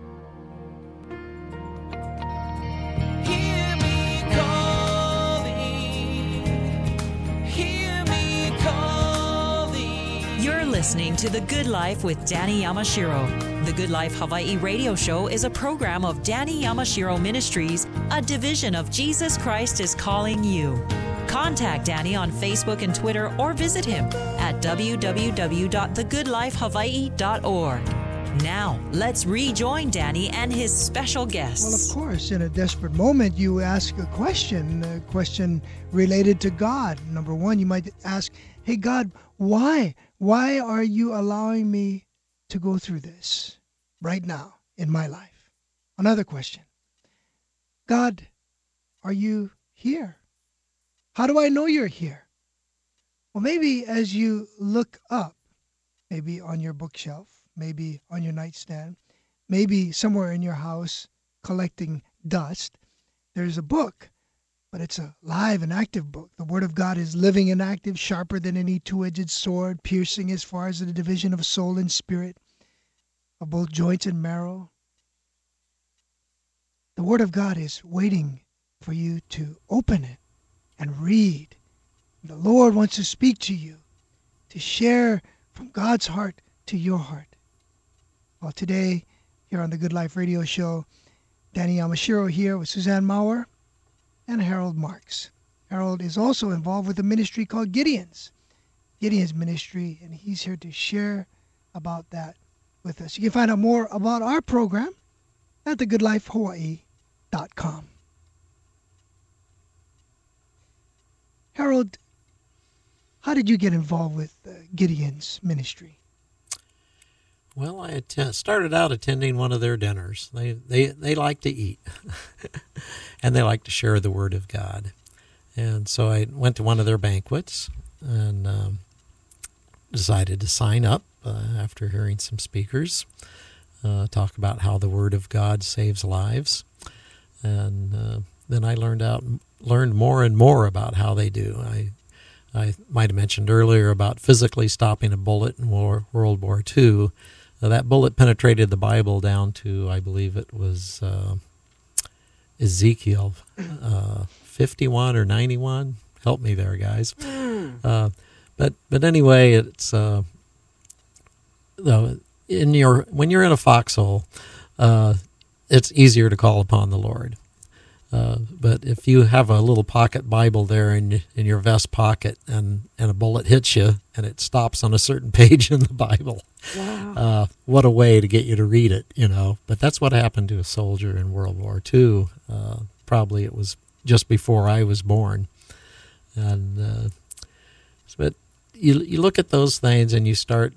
Speaker 5: Hear me calling, hear me calling.
Speaker 1: You're listening to The Good Life with Danny Yamashiro. The Good Life Hawaii radio show is a program of Danny Yamashiro Ministries, a division of Jesus Christ is Calling You. Contact Danny on Facebook and Twitter or visit him at w w w dot the good life hawaii dot org. Now, let's rejoin Danny and his special guests.
Speaker 2: Well, of course, in a desperate moment, you ask a question, a question related to God. Number one, you might ask, hey, God, why? Why are you allowing me to go through this right now in my life? Another question, God, are you here? How do I know you're here? Well, maybe as you look up, maybe on your bookshelf, maybe on your nightstand, maybe somewhere in your house collecting dust, there's a book, but it's a live and active book, the Word of God is living and active, sharper than any two-edged sword, piercing as far as the division of soul and spirit, of both joints and marrow. The Word of God is waiting for you to open it and read. The Lord wants to speak to you, to share from God's heart to your heart. Well, today, here on the Good Life Radio Show, Danny Yamashiro here with Suzanne Maurer and Harold Marks. Harold is also involved with a ministry called Gideon's, Gideon's Ministry, and he's here to share about that with us. You can find out more about our program at the good life hawaii dot com. Harold, how did you get involved with uh, Gideon's Ministry?
Speaker 4: Well, I att- started out attending one of their dinners. They they, they like to eat, and they like to share the Word of God. And so I went to one of their banquets and um, decided to sign up uh, after hearing some speakers uh, talk about how the Word of God saves lives. And uh, then I learned out learned more and more about how they do. I I might have mentioned earlier about physically stopping a bullet in War, World War Two. Uh, that bullet penetrated the Bible down to, I believe it was uh, Ezekiel uh, fifty-one or ninety-one. Help me there, guys. Uh, but but anyway, it's uh, in your when you're in a foxhole, uh, it's easier to call upon the Lord. Uh, but if you have a little pocket Bible there in in your vest pocket, and, and a bullet hits you, and it stops on a certain page in the Bible, wow. uh, what a way to get you to read it, you know. But that's what happened to a soldier in World War Two. Uh, probably it was just before I was born. And uh, but you you look at those things and you start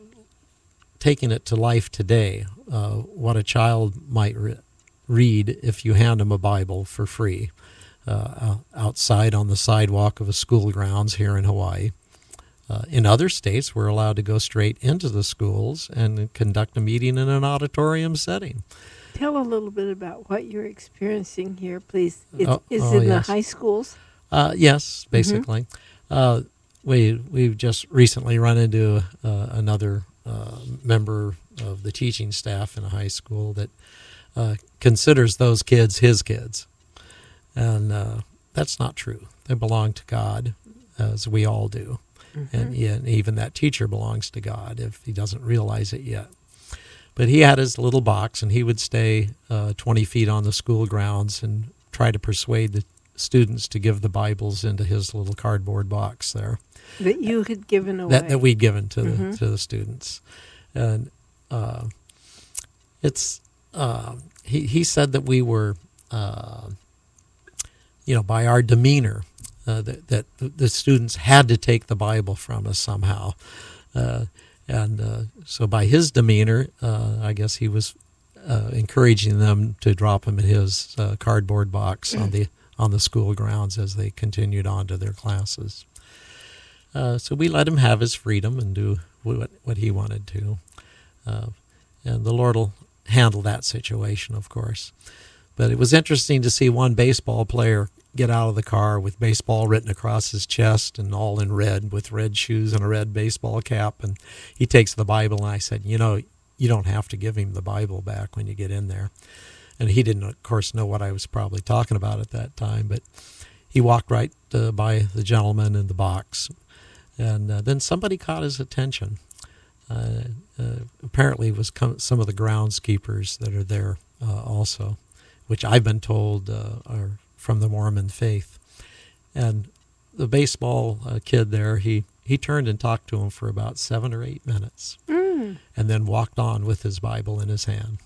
Speaker 4: taking it to life today. Uh, what a child might re- read if you hand them a Bible for free uh, outside on the sidewalk of a school grounds here in Hawaii. Uh, in other states, we're allowed to go straight into the schools and conduct a meeting in an auditorium setting.
Speaker 3: Tell a little bit about what you're experiencing here, please. It's,
Speaker 4: oh,
Speaker 3: is
Speaker 4: oh,
Speaker 3: it in
Speaker 4: yes.
Speaker 3: the high schools?
Speaker 4: Uh, yes, basically. Mm-hmm. Uh, we, we've just recently run into uh, another uh, member of the teaching staff in a high school that uh, considers those kids his kids. And uh, that's not true. They belong to God, as we all do. Mm-hmm. And, yeah, and even that teacher belongs to God if he doesn't realize it yet. But he had his little box, and he would stay uh, twenty feet on the school grounds and try to persuade the students to give the Bibles into his little cardboard box there.
Speaker 3: That you had given away.
Speaker 4: That, that we'd given to
Speaker 3: mm-hmm.
Speaker 4: the to the students. And uh, it's uh, he he said that we were, uh, you know, by our demeanor, uh, that that the students had to take the Bible from us somehow. Uh, And uh, so by his demeanor, uh, I guess he was uh, encouraging them to drop him in his uh, cardboard box on the on the school grounds as they continued on to their classes. Uh, so we let him have his freedom and do what, what he wanted to. Uh, and the Lord will handle that situation, of course. But it was interesting to see one baseball player get out of the car with baseball written across his chest and all in red with red shoes and a red baseball cap. And he takes the Bible, and I said, you know, you don't have to give him the Bible back when you get in there. And he didn't, of course, know what I was probably talking about at that time, but he walked right uh, by the gentleman in the box. And uh, then somebody caught his attention. Uh, uh, apparently it was com- some of the groundskeepers that are there uh, also, which I've been told uh, are from the Mormon faith. And the baseball uh, kid there, he, he turned and talked to him for about seven or eight minutes mm. and then walked on with his Bible in his hand.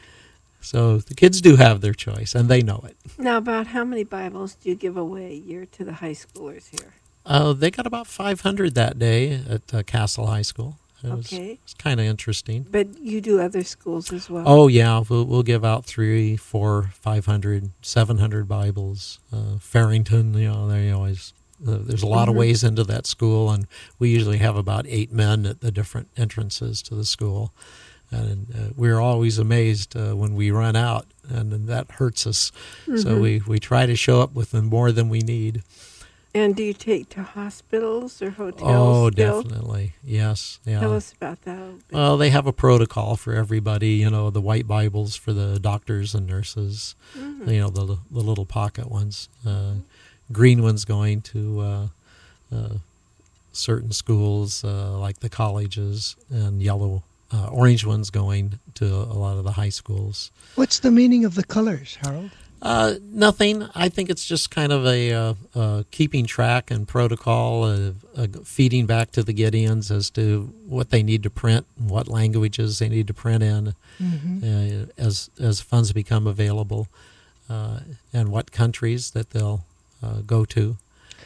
Speaker 4: So the kids do have their choice, and they know it.
Speaker 3: Now, about how many Bibles do you give away a year to the high schoolers here?
Speaker 4: Uh, they got about five hundred that day at uh, Castle High School. It
Speaker 3: okay.
Speaker 4: was, was kind of interesting.
Speaker 3: But you do other schools as well?
Speaker 4: Oh, yeah. We'll, we'll give out three, four, five hundred, seven hundred Bibles. Uh, Farrington, you know, they always, uh, there's a lot mm-hmm. of ways into that school, and we usually have about eight men at the different entrances to the school. And uh, we're always amazed uh, when we run out, and, and that hurts us. Mm-hmm. So we, we try to show up with more than we need.
Speaker 3: And do you take to hospitals or hotels?
Speaker 4: Oh,
Speaker 3: still?
Speaker 4: definitely. Yes. Yeah.
Speaker 3: Tell us about that a little bit.
Speaker 4: Well, they have a protocol for everybody. You know, the white Bibles for the doctors and nurses. Mm-hmm. You know, the the little pocket ones. Uh, mm-hmm. Green ones going to uh, uh, certain schools, uh, like the colleges, and yellow, uh, orange ones going to a lot of the high schools.
Speaker 2: What's the meaning of the colors, Harold?
Speaker 4: Uh, nothing. I think it's just kind of a uh, uh, keeping track and protocol of uh, feeding back to the Gideons as to what they need to print and what languages they need to print in mm-hmm. uh, as as funds become available, uh, and what countries that they'll uh, go to.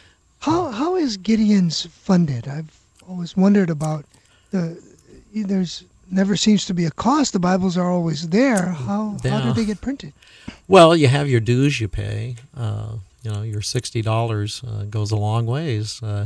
Speaker 2: How how is Gideon's funded? I've always wondered about the. There's never seems to be a cost. The Bibles are always there. How
Speaker 4: yeah.
Speaker 2: how do they get printed?
Speaker 4: Well, you have your dues you pay. Uh, you know, your sixty dollars uh, goes a long ways, uh,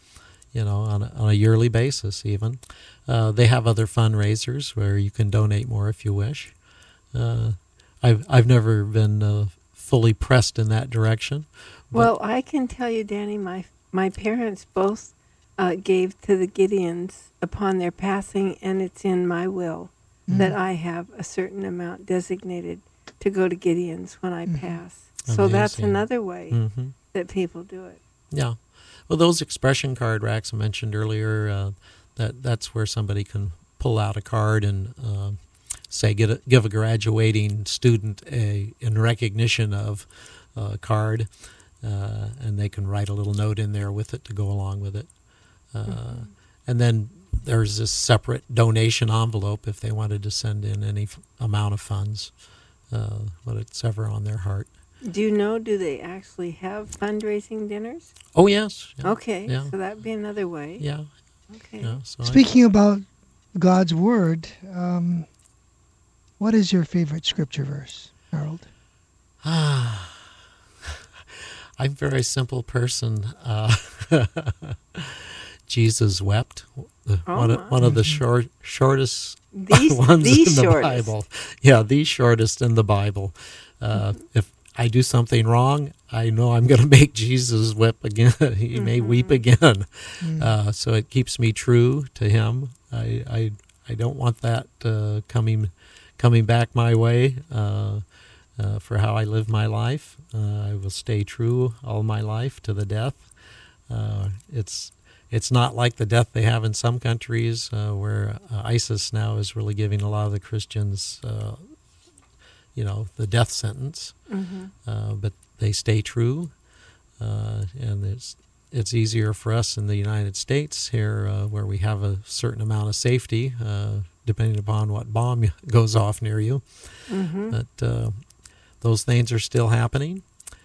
Speaker 4: you know, on a, on a yearly basis even. Uh, they have other fundraisers where you can donate more if you wish. Uh, I've, I've never been uh, fully pressed in that direction.
Speaker 3: Well, I can tell you, Danny, my, my parents both uh, gave to the Gideons upon their passing, and it's in my will mm. that I have a certain amount designated to go to Gideon's when I pass. Mm-hmm. So that's another way mm-hmm. that people do it.
Speaker 4: Yeah. Well, those expression card racks I mentioned earlier, uh, that that's where somebody can pull out a card and uh, say, get a, give a graduating student a in recognition of a card, uh, and they can write a little note in there with it to go along with it. Uh, mm-hmm. And then there's this separate donation envelope if they wanted to send in any f- amount of funds. Uh, what it's ever on their heart.
Speaker 3: Do you know, do they actually have fundraising dinners?
Speaker 4: Oh, yes.
Speaker 3: Yeah. Okay,
Speaker 4: yeah.
Speaker 3: so that'd be another way.
Speaker 4: Yeah.
Speaker 3: Okay.
Speaker 4: Yeah, so
Speaker 2: Speaking I, about God's Word, um, what is your favorite scripture verse, Harold?
Speaker 4: Ah, I'm a very simple person. Uh, Jesus wept. The,
Speaker 3: oh
Speaker 4: one, of, one of the short, shortest
Speaker 3: These,
Speaker 4: ones
Speaker 3: the
Speaker 4: in the
Speaker 3: shortest.
Speaker 4: Bible. Yeah, the shortest in the Bible. Uh, mm-hmm. If I do something wrong, I know I'm going to make Jesus weep again. he mm-hmm. may weep again. Mm-hmm. Uh, so it keeps me true to him. I I, I don't want that uh, coming coming back my way uh, uh, for how I live my life. Uh, I will stay true all my life to the death. Uh, it's It's not like the death they have in some countries uh, where uh, ISIS now is really giving a lot of the Christians, uh, you know, the death sentence. Mm-hmm. Uh, but they stay true, uh, and it's it's easier for us in the United States here uh, where we have a certain amount of safety, uh, depending upon what bomb goes off near you. Mm-hmm. But uh, those things are still happening.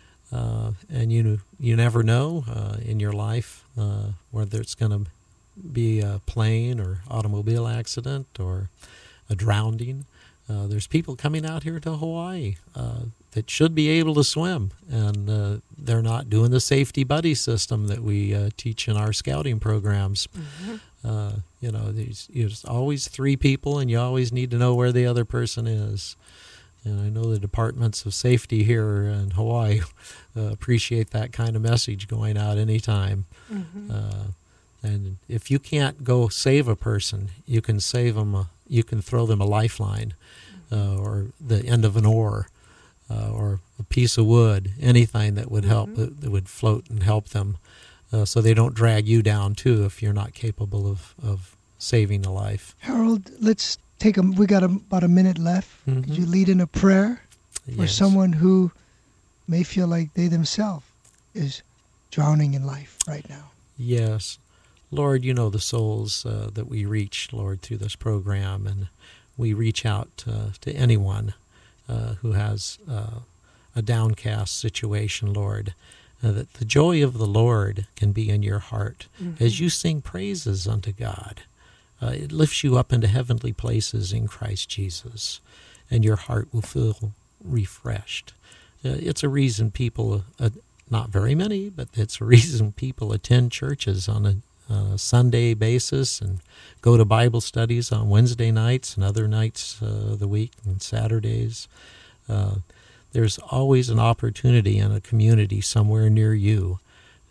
Speaker 4: Uh, and you you never know uh, in your life uh, whether it's going to be a plane or automobile accident or a drowning. Uh, there's people coming out here to Hawaii uh, that should be able to swim, and uh, they're not doing the safety buddy system that we uh, teach in our scouting programs. Mm-hmm. Uh, you know, there's, there's always three people, and you always need to know where the other person is. And I know the departments of safety here in Hawaii uh, appreciate that kind of message going out anytime. Mm-hmm. Uh, and if you can't go save a person, you can save them. A, you can throw them a lifeline, uh, or the end of an oar, uh, or a piece of wood. Anything that would help, mm-hmm. that, that would float and help them, uh, so they don't drag you down too if you're not capable of of saving a life.
Speaker 2: Harold, let's. Take a, we got a, about a minute left. Mm-hmm. Could you lead in a prayer for yes. someone who may feel like they themselves is drowning in life right now?
Speaker 4: Yes. Lord, you know the souls uh, that we reach, Lord, through this program, and we reach out uh, to anyone uh, who has uh, a downcast situation, Lord, uh, that the joy of the Lord can be in your heart mm-hmm. as you sing praises unto God. Uh, it lifts you up into heavenly places in Christ Jesus, and your heart will feel refreshed. Uh, it's a reason people, uh, not very many, but it's a reason people attend churches on a uh, Sunday basis and go to Bible studies on Wednesday nights and other nights uh, of the week and Saturdays. Uh, there's always an opportunity in a community somewhere near you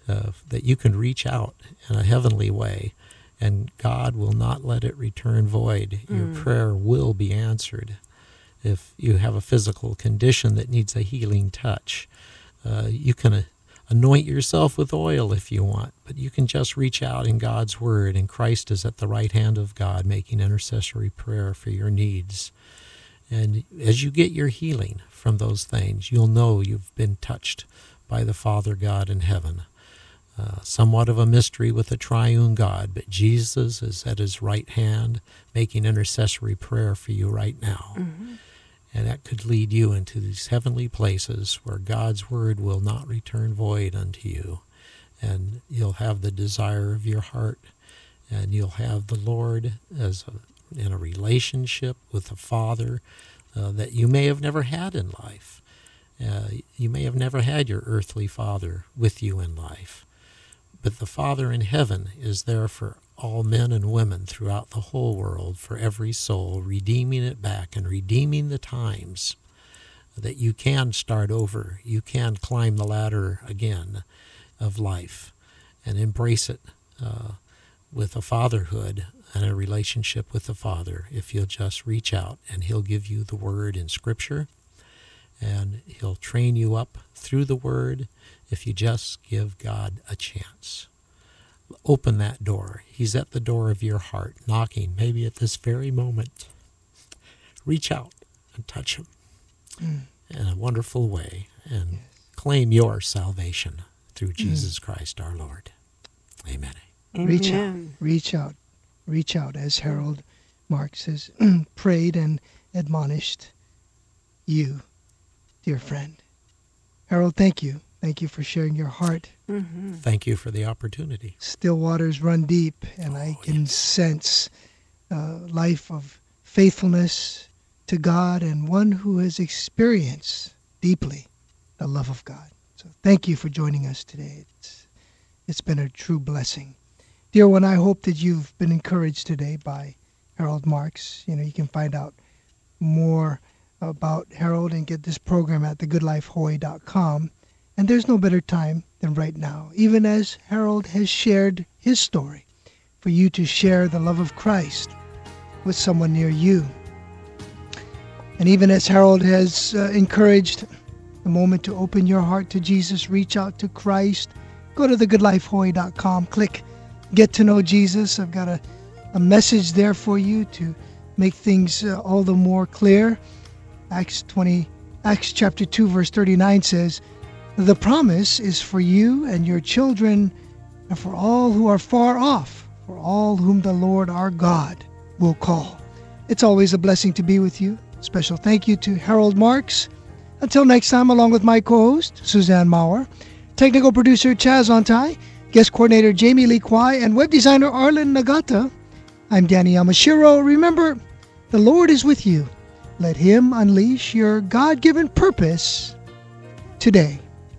Speaker 4: uh, that you can reach out in a heavenly way, and God will not let it return void. Mm. Your prayer will be answered. If you have a physical condition that needs a healing touch, uh, you can uh, anoint yourself with oil if you want, but you can just reach out in God's Word, and Christ is at the right hand of God making intercessory prayer for your needs. And as you get your healing from those things, you'll know you've been touched by the Father God in heaven. Uh, somewhat of a mystery with the triune God, but Jesus is at his right hand making intercessory prayer for you right now. Mm-hmm. And that could lead you into these heavenly places where God's Word will not return void unto you. And you'll have the desire of your heart, and you'll have the Lord as a, in a relationship with the Father uh, that you may have never had in life. Uh, you may have never had your earthly father with you in life. But the Father in heaven is there for all men and women throughout the whole world, for every soul, redeeming it back and redeeming the times that you can start over. You can climb the ladder again of life and embrace it uh, with a fatherhood and a relationship with the Father if you'll just reach out, and he'll give you the Word in Scripture, and he'll train you up through the Word if you just give God a chance. Open that door. He's at the door of your heart, knocking, maybe at this very moment. Reach out and touch him mm. in a wonderful way, and yes. claim your salvation through Jesus mm. Christ our Lord. Amen.
Speaker 2: Amen. Reach out. Reach out. Reach out, as Harold Marks has prayed and admonished you, dear friend. Harold, thank you. Thank you for sharing your heart.
Speaker 4: Mm-hmm. Thank you for the opportunity.
Speaker 2: Still waters run deep, and oh, I can yes. sense a life of faithfulness to God, and one who has experienced deeply the love of God. So thank you for joining us today. It's, it's been a true blessing. Dear one, I hope that you've been encouraged today by Harold Marks. You know, you can find out more about Harold and get this program at the good life hawaii dot com. And there's no better time than right now, even as Harold has shared his story, for you to share the love of Christ with someone near you. And even as Harold has uh, encouraged the moment to open your heart to Jesus, reach out to Christ, go to the good life hawaii dot com, click Get to Know Jesus. I've got a, a message there for you to make things uh, all the more clear. Acts twenty, Acts chapter two, verse thirty-nine says, "The promise is for you and your children, and for all who are far off, for all whom the Lord our God will call." It's always a blessing to be with you. Special thank you to Harold Marks. Until next time, along with my co-host, Suzanne Maurer, technical producer Chaz Ontai, guest coordinator Jamie Lee Kwai, and web designer Arlen Nagata, I'm Danny Yamashiro. Remember, the Lord is with you. Let him unleash your God-given purpose today.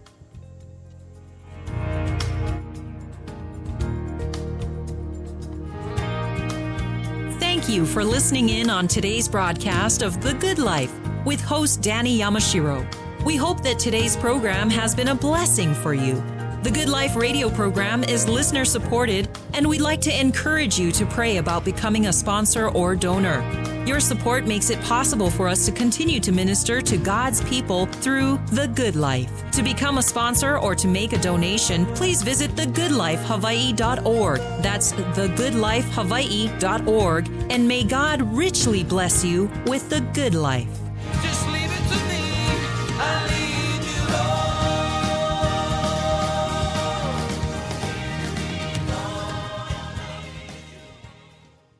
Speaker 10: Thank you for listening in on today's broadcast of The Good Life with host Danny Yamashiro. We hope that today's program has been a blessing for you. The Good Life radio program is listener supported, and we'd like to encourage you to pray about becoming a sponsor or donor. Your support makes it possible for us to continue to minister to God's people through The Good Life. To become a sponsor or to make a donation, please visit the good life hawaii dot org. That's the good life hawaii dot org, and may God richly bless you with the good life.